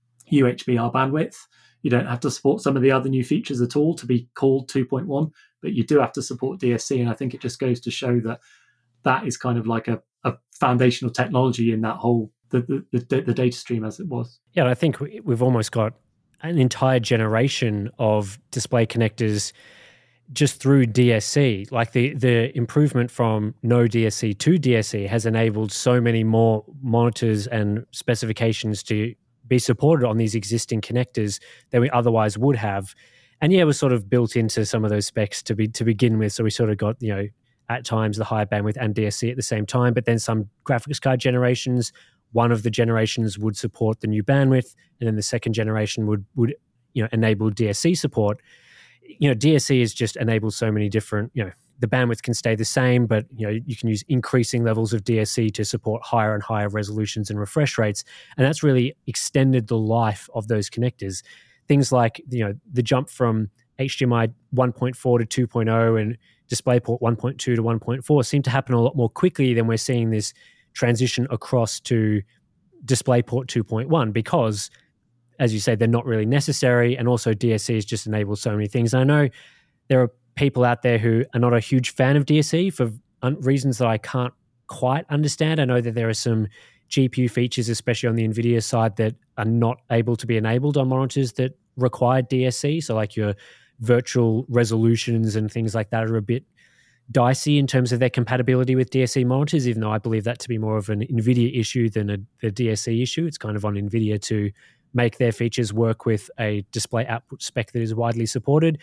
U H B R bandwidth. You don't have to support some of the other new features at all to be called two point one, but you do have to support D S C. And I think it just goes to show that that is kind of like a, a foundational technology in that whole, the, the, the, the data stream as it was.
Yeah, and I think we've almost got an entire generation of display connectors just through D S C. Like the the improvement from no D S C to D S C has enabled so many more monitors and specifications to be supported on these existing connectors than we otherwise would have. And yeah, it was sort of built into some of those specs to be to begin with. So we sort of got, you know, at times the higher bandwidth and D S C at the same time. But then some graphics card generations, one of the generations would support the new bandwidth, and then the second generation would would you know enable D S C support. You know, D S C is just enabled so many different, you know, the bandwidth can stay the same, but, you know, you can use increasing levels of D S C to support higher and higher resolutions and refresh rates. And that's really extended the life of those connectors. Things like, you know, the jump from H D M I one point four to two point oh and DisplayPort one point two to one point four seem to happen a lot more quickly than we're seeing this transition across to DisplayPort two point one, because, as you say, they're not really necessary. And also D S C has just enabled so many things. And I know there are people out there who are not a huge fan of D S C for un- reasons that I can't quite understand. I know that there are some G P U features, especially on the NVIDIA side, that are not able to be enabled on monitors that require D S C. So like your virtual resolutions and things like that are a bit dicey in terms of their compatibility with D S C monitors, even though I believe that to be more of an NVIDIA issue than a, a D S C issue. It's kind of on NVIDIA to make their features work with a display output spec that is widely supported.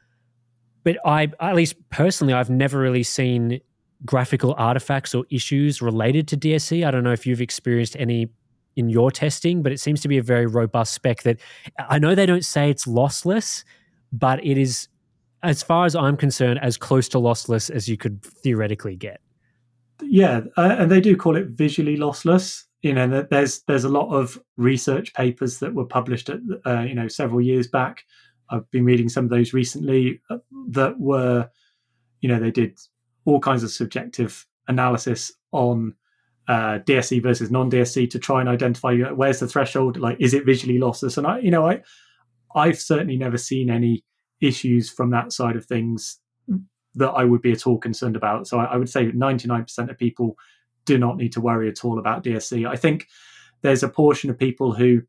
But I, at least personally, I've never really seen graphical artifacts or issues related to D S C. I don't know if you've experienced any in your testing, but it seems to be a very robust spec that I know they don't say it's lossless, but it is, as far as I'm concerned, as close to lossless as you could theoretically get.
Yeah, uh, and they do call it visually lossless. You know, there's there's a lot of research papers that were published at uh, you know several years back. I've been reading some of those recently uh, that were, you know, they did all kinds of subjective analysis on uh, D S C versus non-D S C to try and identify, you know, where's the threshold, like is it visually lossless? And I, you know, I I've certainly never seen any issues from that side of things that I would be at all concerned about. So I, I would say ninety-nine percent of people do not need to worry at all about D S C. I think there's a portion of people who,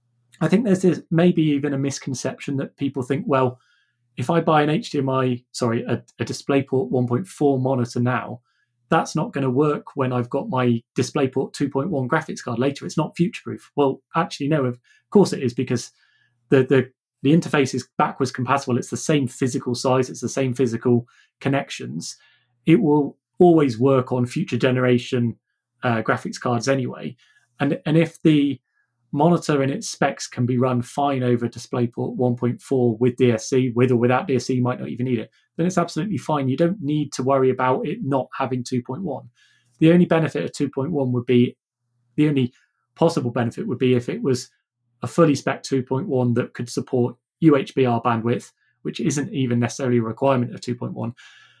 I think there's this, maybe even a misconception that people think, well, if I buy an H D M I, sorry, a, a DisplayPort one point four monitor now, that's not going to work when I've got my DisplayPort two point one graphics card later. It's not future-proof. Well, actually, no, of course it is, because the the the interface is backwards compatible. It's the same physical size. It's the same physical connections. It will always work on future generation uh, graphics cards anyway. And and if the monitor and its specs can be run fine over DisplayPort one point four with D S C, with or without D S C, you might not even need it, then it's absolutely fine. You don't need to worry about it not having two point one. The only benefit of two point one would be, the only possible benefit would be if it was a fully spec two point one that could support U H B R bandwidth, which isn't even necessarily a requirement of two point one.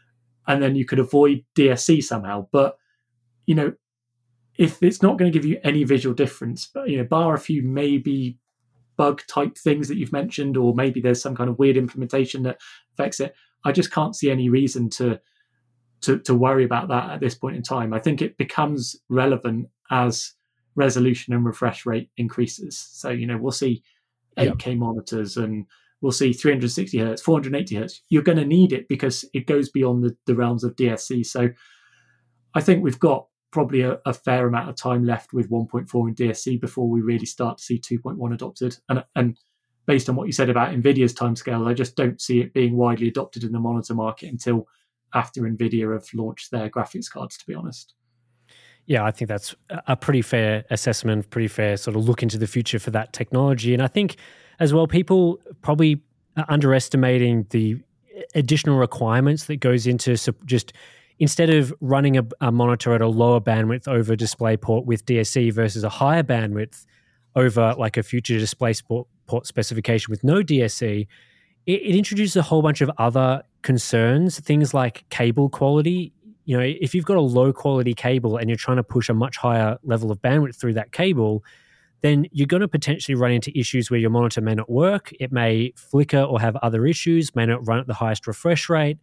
And then you could avoid D S C somehow. But, you know, if it's not going to give you any visual difference, but, you know, bar a few maybe bug type things that you've mentioned, or maybe there's some kind of weird implementation that affects it, I just can't see any reason to to to worry about that at this point in time. I think it becomes relevant as resolution and refresh rate increases. So, you know, we'll see eight K yeah. monitors, and we'll see three hundred sixty hertz, four hundred eighty hertz. You're going to need it because it goes beyond the, the realms of D S C. So I think we've got probably a, a fair amount of time left with one point four and D S C before we really start to see two point one adopted. And, and based on what you said about NVIDIA's timescale, I just don't see it being widely adopted in the monitor market until after NVIDIA have launched their graphics cards, to be honest.
Yeah, I think that's a pretty fair assessment, pretty fair sort of look into the future for that technology. And I think as well, people probably are underestimating the additional requirements that goes into just instead of running a, a monitor at a lower bandwidth over DisplayPort with D S C versus a higher bandwidth over like a future DisplayPort port specification with no D S C, it, it introduces a whole bunch of other concerns, things like cable quality. You know, if you've got a low quality cable and you're trying to push a much higher level of bandwidth through that cable, then you're going to potentially run into issues where your monitor may not work. It may flicker or have other issues, may not run at the highest refresh rate.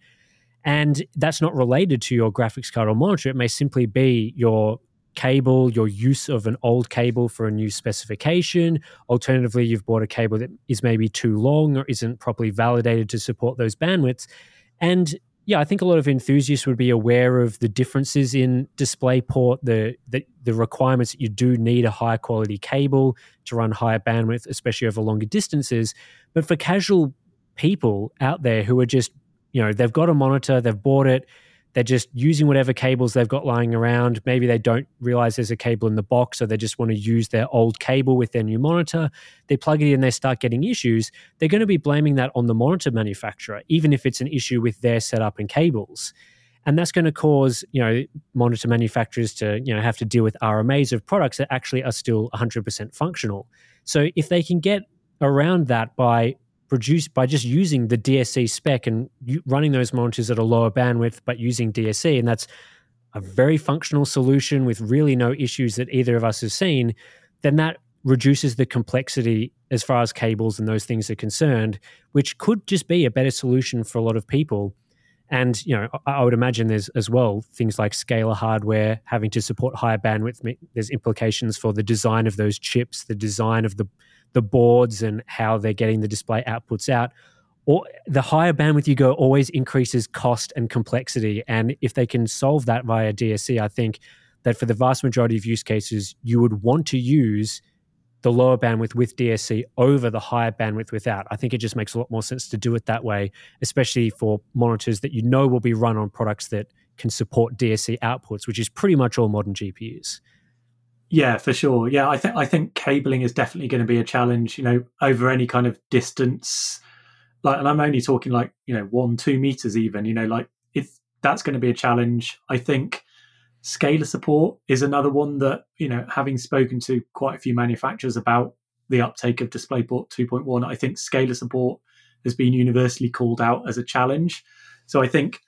And that's not related to your graphics card or monitor. It may simply be your cable, your use of an old cable for a new specification. Alternatively, you've bought a cable that is maybe too long or isn't properly validated to support those bandwidths. And yeah, I think a lot of enthusiasts would be aware of the differences in DisplayPort, the, the the requirements that you do need a higher quality cable to run higher bandwidth, especially over longer distances. But for casual people out there who are just, you know, they've got a monitor, they've bought it, they're just using whatever cables they've got lying around. Maybe they don't realize there's a cable in the box, so they just want to use their old cable with their new monitor. They plug it in, they start getting issues. They're going to be blaming that on the monitor manufacturer, even if it's an issue with their setup and cables. And that's going to cause, you know, monitor manufacturers to, you know, have to deal with R M As of products that actually are still one hundred percent functional. So if they can get around that by produced by just using the D S C spec and running those monitors at a lower bandwidth, but using D S C, and that's a very functional solution with really no issues that either of us have seen, then that reduces the complexity as far as cables and those things are concerned, which could just be a better solution for a lot of people. And, you know, I would imagine there's as well things like scalar hardware having to support higher bandwidth. There's implications for the design of those chips, the design of the the boards and how they're getting the display outputs out. Or the higher bandwidth you go always increases cost and complexity. And if they can solve that via D S C, I think that for the vast majority of use cases, you would want to use the lower bandwidth with D S C over the higher bandwidth without. I think it just makes a lot more sense to do it that way, especially for monitors that you know will be run on products that can support D S C outputs, which is pretty much all modern G P Us.
Yeah, for sure. Yeah, I think I think cabling is definitely going to be a challenge, you know, over any kind of distance. Like, and I'm only talking like, you know, one, two meters even, you know, like it's that's going to be a challenge. I think scalar support is another one that, you know, having spoken to quite a few manufacturers about the uptake of DisplayPort two point one, I think scalar support has been universally called out as a challenge. So I think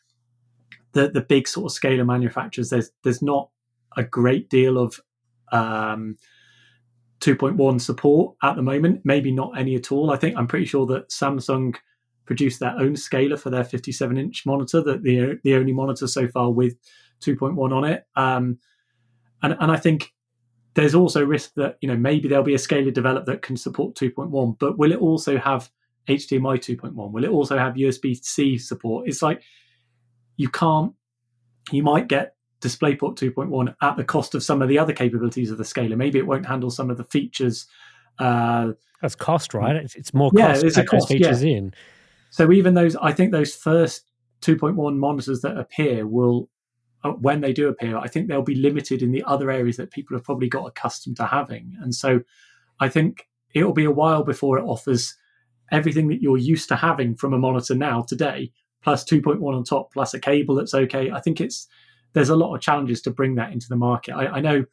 the the big sort of scalar manufacturers, there's there's not a great deal of um, two point one support at the moment, maybe not any at all. I think I'm pretty sure that Samsung produced their own scaler for their fifty-seven inch monitor, that the the only monitor so far with two point one on it. Um, and, and I think there's also risk that, you know, maybe there'll be a scaler developed that can support two point one, but will it also have H D M I two point one? Will it also have U S B-C support? It's like, you can't, you might get DisplayPort two point one at the cost of some of the other capabilities of the scaler. Maybe it won't handle some of the features. Uh,
That's cost, right? It's, it's more cost
yeah, it's a cost,
features
yeah.
in.
So even those, I think those first two point one monitors that appear will, uh, when they do appear, I think they'll be limited in the other areas that people have probably got accustomed to having. And so I think it'll be a while before it offers everything that you're used to having from a monitor now today, plus two point one on top, plus a cable that's okay. I think it's, there's a lot of challenges to bring that into the market. I, I know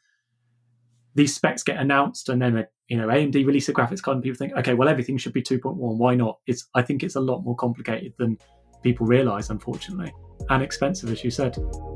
these specs get announced and then, you know, A M D release a graphics card and people think, okay, well, everything should be two point one. Why not? It's, I think it's a lot more complicated than people realize, unfortunately, and expensive, as you said.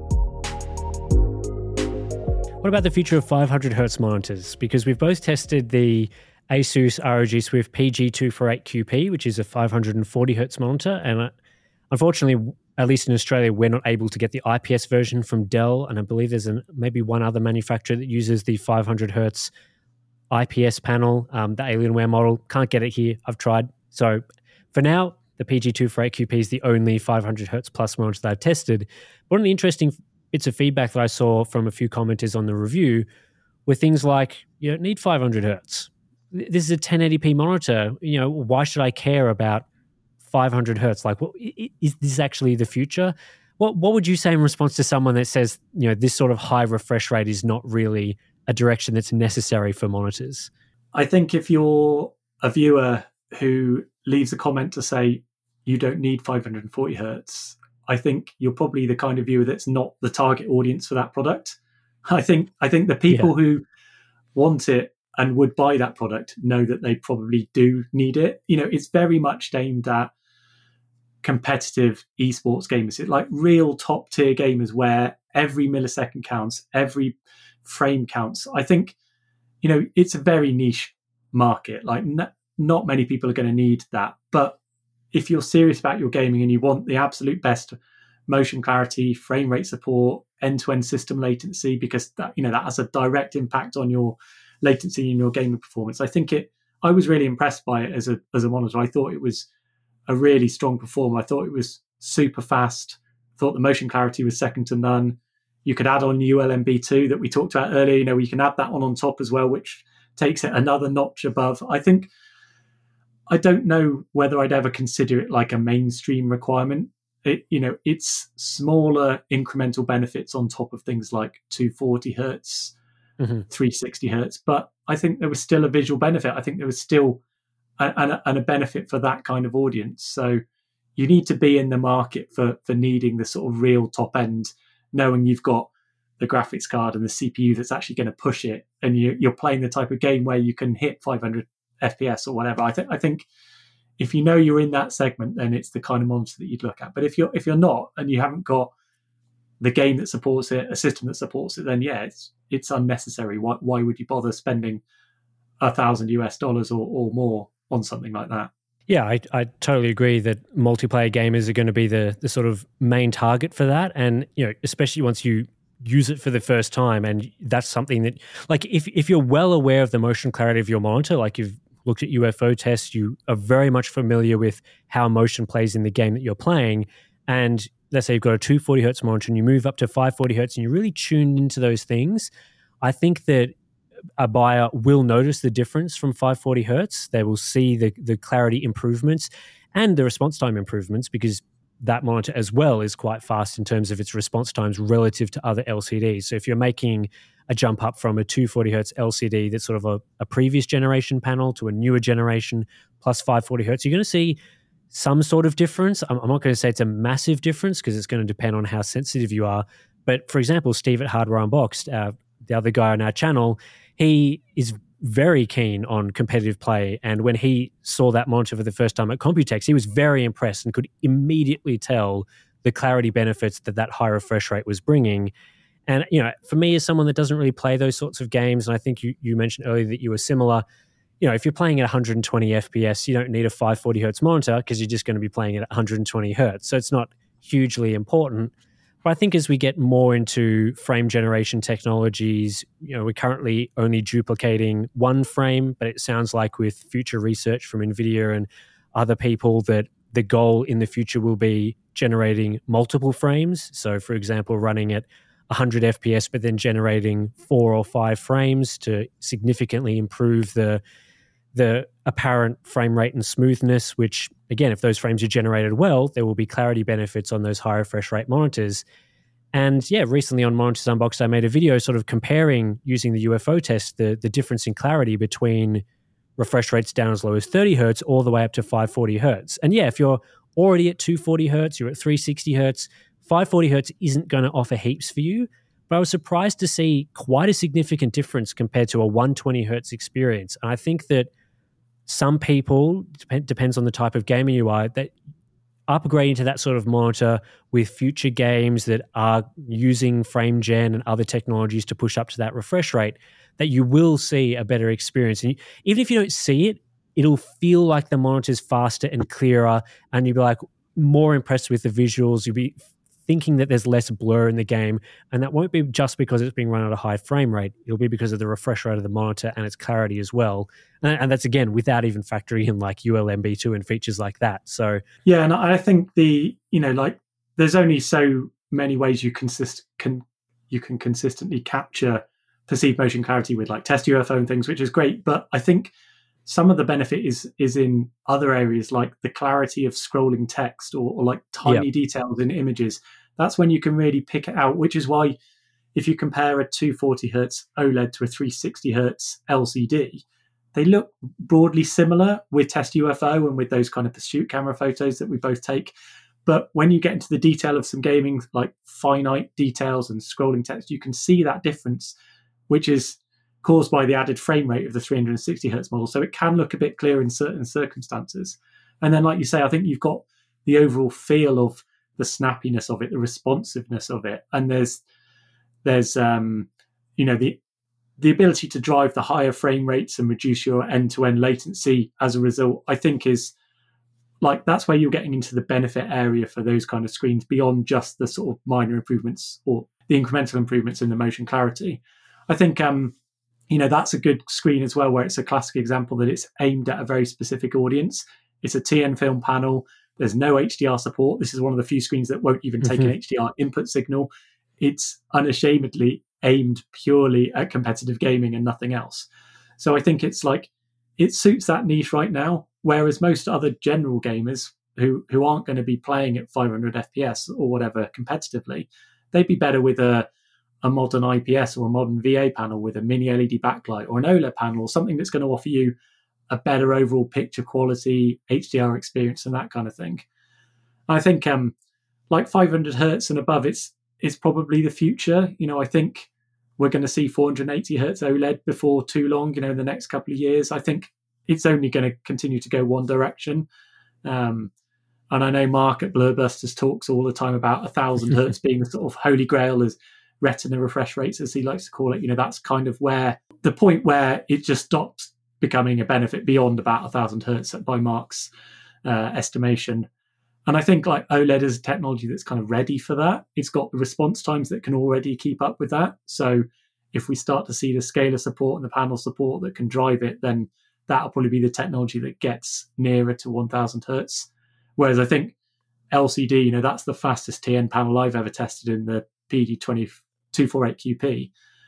What about the future of five hundred hertz monitors? Because we've both tested the Asus R O G Swift P G two forty-eight Q P, which is a five hundred forty hertz monitor. And uh, unfortunately, at least in Australia, we're not able to get the I P S version from Dell. And I believe there's an, maybe one other manufacturer that uses the five hundred hertz I P S panel, um, the Alienware model. Can't get it here. I've tried. So for now, the P G two forty-eight Q P is the only five hundred hertz plus monitor that I've tested. One of the interesting bits of feedback that I saw from a few commenters on the review were things like, you don't need five hundred hertz. This is a ten eighty p monitor. You know, why should I care about five hundred hertz? Like, well, is this actually the future? What what would you say in response to someone that says, you know, this sort of high refresh rate is not really a direction that's necessary for monitors?
I think if you're a viewer who leaves a comment to say you don't need five forty hertz, I think you're probably the kind of viewer that's not the target audience for that product. I think I think the people yeah. who want it and would buy that product know that they probably do need it. You know, it's very much aimed at competitive esports gamers. It's like real top tier gamers where every millisecond counts, every frame counts. I think, you know, it's a very niche market. Like n- not many people are going to need that. But if you're serious about your gaming and you want the absolute best motion clarity, frame rate support, end-to-end system latency, because that, you know, that has a direct impact on your latency and your gaming performance. I think it, I was really impressed by it as a, as a monitor. I thought it was a really strong performer. I thought it was super fast. I thought the motion clarity was second to none. You could add on U L M B two that we talked about earlier. You know, you can add that one on top as well, which takes it another notch above. I think, I don't know whether I'd ever consider it like a mainstream requirement. It, you know, it's smaller incremental benefits on top of things like two forty hertz, mm-hmm. three sixty hertz. But I think there was still a visual benefit. I think there was still a, a, and a benefit for that kind of audience. So you need to be in the market for for needing the sort of real top end, knowing you've got the graphics card and the C P U that's actually going to push it, and you, you're playing the type of game where you can hit five hundred F P S or whatever. I think I think if you know you're in that segment, then it's the kind of monitor that you'd look at. But if you're if you're not, and you haven't got the game that supports it, a system that supports it, then yeah, it's it's unnecessary. Why why would you bother spending a thousand U S dollars or, or more on something like that?
Yeah, I, I totally agree that multiplayer gamers are going to be the the sort of main target for that, and you know, especially once you use it for the first time, and that's something that, like, if if you're well aware of the motion clarity of your monitor, like you've looked at U F O tests, you are very much familiar with how motion plays in the game that you're playing, and let's say you've got a two forty hertz monitor and you move up to five forty hertz and you're really tuned into those things, I think that a buyer will notice the difference from five forty hertz. They will see the, the clarity improvements and the response time improvements, because that monitor as well is quite fast in terms of its response times relative to other L C Ds. So if you're making a jump up from a two forty hertz L C D that's sort of a, a previous generation panel to a newer generation plus five forty hertz, you're going to see some sort of difference. I'm, I'm not going to say it's a massive difference because it's going to depend on how sensitive you are. But for example, Steve at Hardware Unboxed, uh, the other guy on our channel, he is very keen on competitive play. And when he saw that monitor for the first time at Computex, he was very impressed and could immediately tell the clarity benefits that that high refresh rate was bringing. And, you know, for me as someone that doesn't really play those sorts of games, and I think you, you mentioned earlier that you were similar, you know, if you're playing at one hundred twenty F P S, you don't need a five forty hertz monitor because you're just going to be playing at one hundred twenty hertz. So it's not hugely important. But I think as we get more into frame generation technologies, you know, we're currently only duplicating one frame, but it sounds like with future research from NVIDIA and other people that the goal in the future will be generating multiple frames. So, for example, running at one hundred F P S, but then generating four or five frames to significantly improve the the apparent frame rate and smoothness, which, again, if those frames are generated well, there will be clarity benefits on those high refresh rate monitors. And yeah, recently on Monitors Unboxed, I made a video sort of comparing, using the U F O test, the, the difference in clarity between refresh rates down as low as thirty hertz all the way up to five forty hertz. And yeah, if you're already at two forty hertz, you're at three sixty hertz, five forty hertz isn't going to offer heaps for you. But I was surprised to see quite a significant difference compared to a one twenty hertz experience. And I think that some people, dep- depends on the type of gamer you are, that upgrading to that sort of monitor with future games that are using frame gen and other technologies to push up to that refresh rate, that you will see a better experience. And you, even if you don't see it, it'll feel like the monitor's faster and clearer, and you'll be like more impressed with the visuals. You'll be thinking that there's less blur in the game, and that won't be just because it's being run at a high frame rate. It'll be because of the refresh rate of the monitor and its clarity as well. And, and that's, again, without even factoring in like U L M B two and features like that. So
yeah, and I think the, you know, like there's only so many ways you consist can you can consistently capture perceived motion clarity with like test U F O and things, which is great. But I think some of the benefit is is in other areas, like the clarity of scrolling text or, or like tiny yep. details in images that's when you can really pick it out, which is why if you compare a two forty hertz OLED to a three sixty hertz L C D, they look broadly similar with Test U F O and with those kind of pursuit camera photos that we both take. But when you get into the detail of some gaming, like finite details and scrolling text, you can see that difference, which is caused by the added frame rate of the three sixty hertz model. So it can look a bit clearer in certain circumstances. And then, like you say, I think you've got the overall feel of the snappiness of it, the responsiveness of it. And there's, there's um, you know, the the ability to drive the higher frame rates and reduce your end-to-end latency as a result, I think is like, that's where you're getting into the benefit area for those kind of screens beyond just the sort of minor improvements or the incremental improvements in the motion clarity. I think, um, you know, that's a good screen as well, where it's a classic example that it's aimed at a very specific audience. It's a T N film panel. There's no H D R support. This is one of the few screens that won't even take mm-hmm. an H D R input signal. It's unashamedly aimed purely at competitive gaming and nothing else. So I think it's like, it suits that niche right now, whereas most other general gamers who, who aren't going to be playing at five hundred F P S or whatever competitively, they'd be better with a, a modern I P S or a modern V A panel with a mini L E D backlight or an OLED panel or something that's going to offer you a better overall picture quality, H D R experience and that kind of thing. I think um, like five hundred hertz and above, it's it's probably the future. You know, I think we're going to see four eighty hertz OLED before too long, you know, in the next couple of years. I think it's only going to continue to go one direction. Um, and I know Mark at Blurbusters talks all the time about one thousand hertz being the sort of holy grail as retina refresh rates, as he likes to call it. You know, that's kind of where the point where it just stops becoming a benefit beyond about one thousand hertz by Mark's uh, estimation. And I think like OLED is a technology that's kind of ready for that. It's got the response times that can already keep up with that. So if we start to see the scalar support and the panel support that can drive it, then that'll probably be the technology that gets nearer to one thousand hertz. Whereas I think L C D, you know, that's the fastest T N panel I've ever tested in the P D two forty-eight Q P,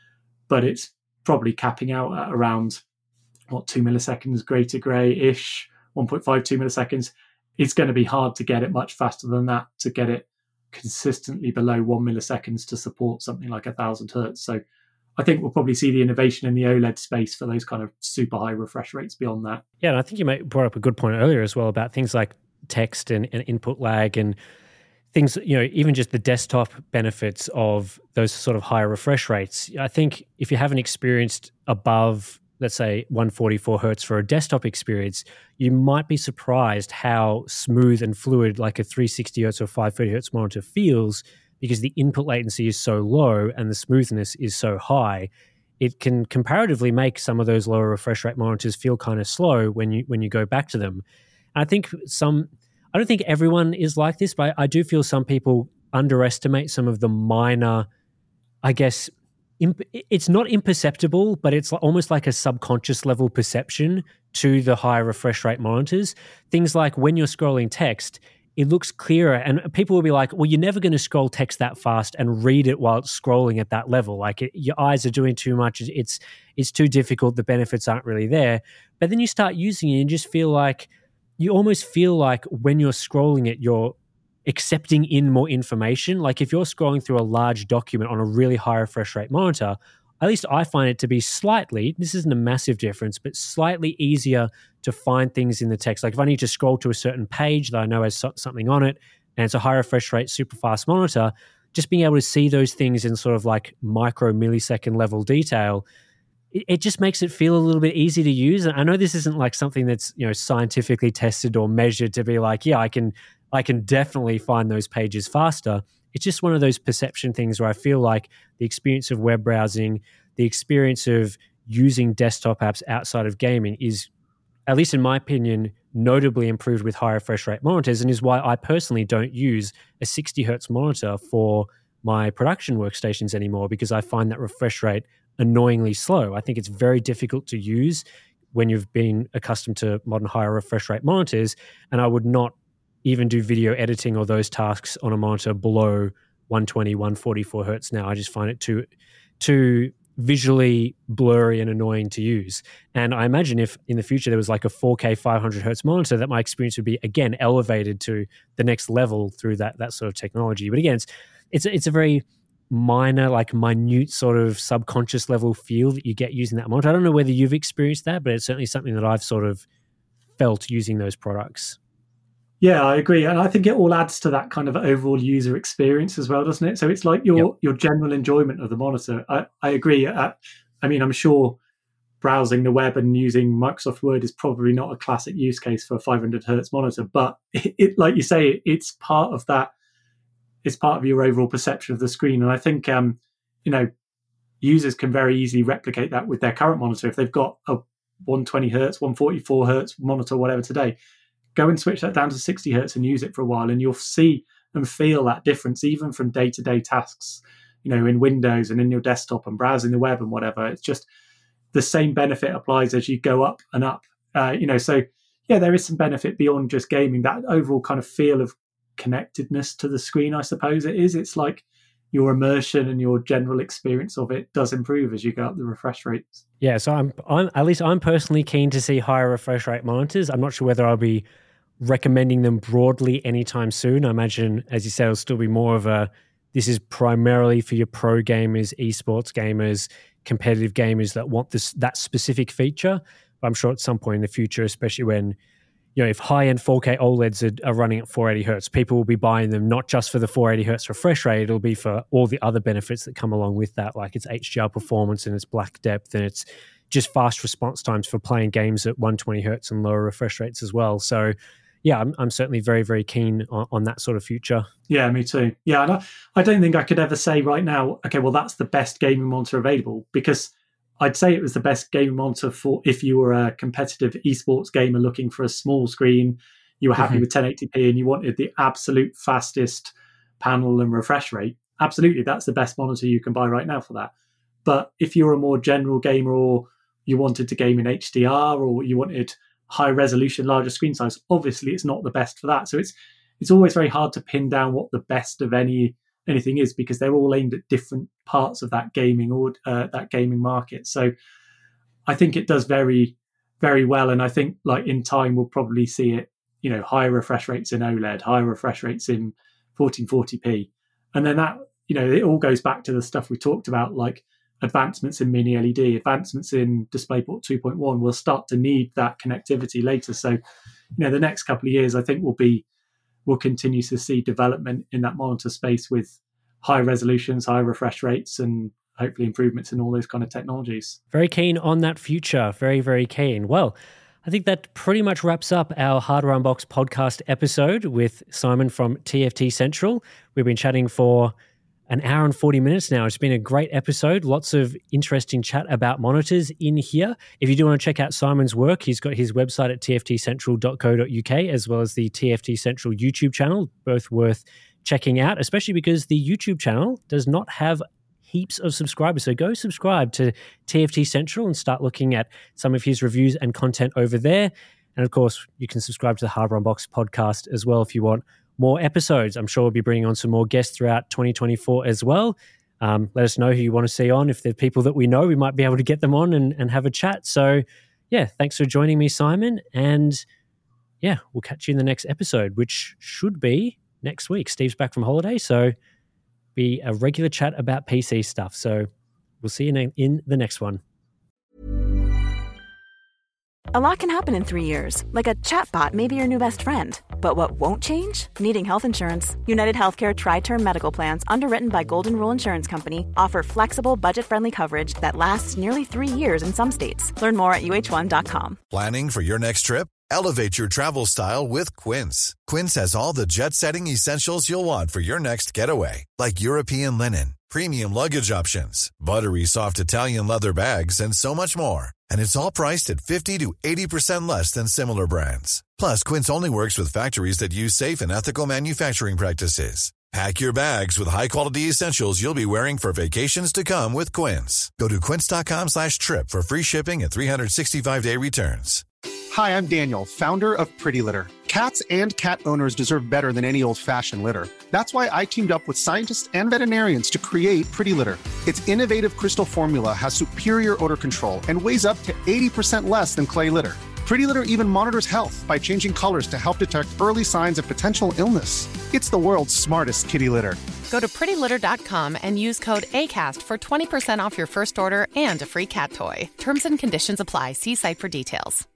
but it's probably capping out at around, what, two milliseconds grey to grey-ish, one point five two milliseconds. It's going to be hard to get it much faster than that, to get it consistently below one milliseconds to support something like a thousand hertz. So I think we'll probably see the innovation in the OLED space for those kind of super high refresh rates beyond that.
Yeah, and I think you brought up a good point earlier as well about things like text and, and input lag and things, you know, even just the desktop benefits of those sort of higher refresh rates. I think if you haven't experienced above, let's say, one forty-four hertz for a desktop experience, you might be surprised how smooth and fluid like a three sixty hertz or five thirty hertz monitor feels, because the input latency is so low and the smoothness is so high. It can comparatively make some of those lower refresh rate monitors feel kind of slow when you when you go back to them. And I think some, I don't think everyone is like this, but I do feel some people underestimate some of the minor, I guess, imp- it's not imperceptible, but it's almost like a subconscious level perception to the higher refresh rate monitors. Things like when you're scrolling text, it looks clearer, and people will be like, well, you're never going to scroll text that fast and read it while it's scrolling at that level. Like it, your eyes are doing too much. It's it's too difficult. The benefits aren't really there. But then you start using it and just feel like, you almost feel like when you're scrolling it, you're accepting in more information. Like if you're scrolling through a large document on a really high refresh rate monitor, at least I find it to be slightly, this isn't a massive difference, but slightly easier to find things in the text. Like if I need to scroll to a certain page that I know has something on it and it's a high refresh rate, super fast monitor, just being able to see those things in sort of like micro millisecond level detail, it, it just makes it feel a little bit easy to use. And I know this isn't like something that's, you know, scientifically tested or measured to be like, yeah, I can, I can definitely find those pages faster. It's just one of those perception things where I feel like the experience of web browsing, the experience of using desktop apps outside of gaming is, at least in my opinion, notably improved with higher refresh rate monitors, and is why I personally don't use a sixty hertz monitor for my production workstations anymore, because I find that refresh rate annoyingly slow. I think it's very difficult to use when you've been accustomed to modern higher refresh rate monitors, and I would not even do video editing or those tasks on a monitor below one twenty, one forty-four hertz now. I just find it too, too visually blurry and annoying to use. And I imagine if in the future there was like a four K five hundred hertz monitor, that my experience would be, again, elevated to the next level through that that sort of technology. But again, it's, it's it's a very minor, like minute sort of subconscious level feel that you get using that monitor. I don't know whether you've experienced that, but it's certainly something that I've sort of felt using those products.
Yeah, I agree. And I think it all adds to that kind of overall user experience as well, doesn't it? So it's like your, yep. your general enjoyment of the monitor. I, I agree. Uh, I mean, I'm sure browsing the web and using Microsoft Word is probably not a classic use case for a five hundred hertz monitor, but it, it like you say, it's part of that. It's part of your overall perception of the screen. And I think, um, you know, users can very easily replicate that with their current monitor. If they've got a one twenty hertz, one forty-four hertz monitor, whatever today, go and switch that down to sixty hertz and use it for a while, and you'll see and feel that difference even from day-to-day tasks, you know, in Windows and in your desktop and browsing the web and whatever. It's just the same benefit applies as you go up and up. Uh, you know, so yeah, there is some benefit beyond just gaming. That overall kind of feel of connectedness to the screen, I suppose it is. It's like your immersion and your general experience of it does improve as you go up the refresh rates.
Yeah, so I'm, I'm at least I'm personally keen to see higher refresh rate monitors. I'm not sure whether I'll be recommending them broadly anytime soon. I imagine, as you said, it'll still be more of a, this is primarily for your pro gamers, esports gamers, competitive gamers that want this that specific feature. But I'm sure at some point in the future, especially when, you know, if high-end four K OLEDs are, are running at four eighty hertz, people will be buying them not just for the four eighty hertz refresh rate, it'll be for all the other benefits that come along with that, like its H D R performance and its black depth and its just fast response times for playing games at one twenty hertz and lower refresh rates as well. So yeah, I'm, I'm certainly very, very keen on, on that sort of future.
Yeah, me too. Yeah, and I, I don't think I could ever say right now, okay, well, that's the best gaming monitor available, because I'd say it was the best gaming monitor for if you were a competitive esports gamer looking for a small screen, you were happy mm-hmm. with ten eighty p and you wanted the absolute fastest panel and refresh rate. Absolutely, that's the best monitor you can buy right now for that. But if you're a more general gamer, or you wanted to game in H D R, or you wanted high resolution, larger screen size, obviously it's not the best for that. So it's it's always very hard to pin down what the best of any anything is, because they're all aimed at different parts of that gaming or uh, that gaming market. So I think it does very, very well. And I think like in time we'll probably see it, you know, higher refresh rates in OLED, higher refresh rates in fourteen forty p. And then that, you know, it all goes back to the stuff we talked about, like advancements in mini L E D, advancements in DisplayPort two point one will start to need that connectivity later. So, you know, the next couple of years, I think will be, we'll continue to see development in that monitor space with high resolutions, high refresh rates, and hopefully improvements in all those kind of technologies.
Very keen on that future. Very, very keen. Well, I think that pretty much wraps up our Hardware Unboxed podcast episode with Simon from T F T Central. We've been chatting for an hour and forty minutes now. It's been a great episode. Lots of interesting chat about monitors in here. If you do want to check out Simon's work, he's got his website at t f t central dot co dot u k, as well as the T F T Central YouTube channel, both worth checking out, especially because the YouTube channel does not have heaps of subscribers. So go subscribe to T F T Central and start looking at some of his reviews and content over there. And of course, you can subscribe to the Hardware Unboxed podcast as well if you want more episodes. I'm sure we'll be bringing on some more guests throughout twenty twenty-four as well. Um, let us know who you want to see on. If there's people that we know, we might be able to get them on and, and have a chat. So yeah, thanks for joining me, Simon. And yeah, we'll catch you in the next episode, which should be next week. Steve's back from holiday, so be a regular chat about P C stuff. So we'll see you in the next one.
A lot can happen in three years, like a chatbot may be your new best friend. But what won't change? Needing health insurance. United Healthcare Tri-Term Medical Plans, underwritten by Golden Rule Insurance Company, offer flexible, budget-friendly coverage that lasts nearly three years in some states. Learn more at U H one dot com.
Planning for your next trip? Elevate your travel style with Quince. Quince has all the jet-setting essentials you'll want for your next getaway, like European linen, premium luggage options, buttery soft Italian leather bags, and so much more. And it's all priced at fifty to eighty percent less than similar brands. Plus, Quince only works with factories that use safe and ethical manufacturing practices. Pack your bags with high-quality essentials you'll be wearing for vacations to come with Quince. Go to quince.com slash trip for free shipping and three sixty-five day returns.
Hi, I'm Daniel, founder of Pretty Litter. Cats and cat owners deserve better than any old-fashioned litter. That's why I teamed up with scientists and veterinarians to create Pretty Litter. Its innovative crystal formula has superior odor control and weighs up to eighty percent less than clay litter. Pretty Litter even monitors health by changing colors to help detect early signs of potential illness. It's the world's smartest kitty litter.
Go to pretty litter dot com and use code ACAST for twenty percent off your first order and a free cat toy. Terms and conditions apply. See site for details.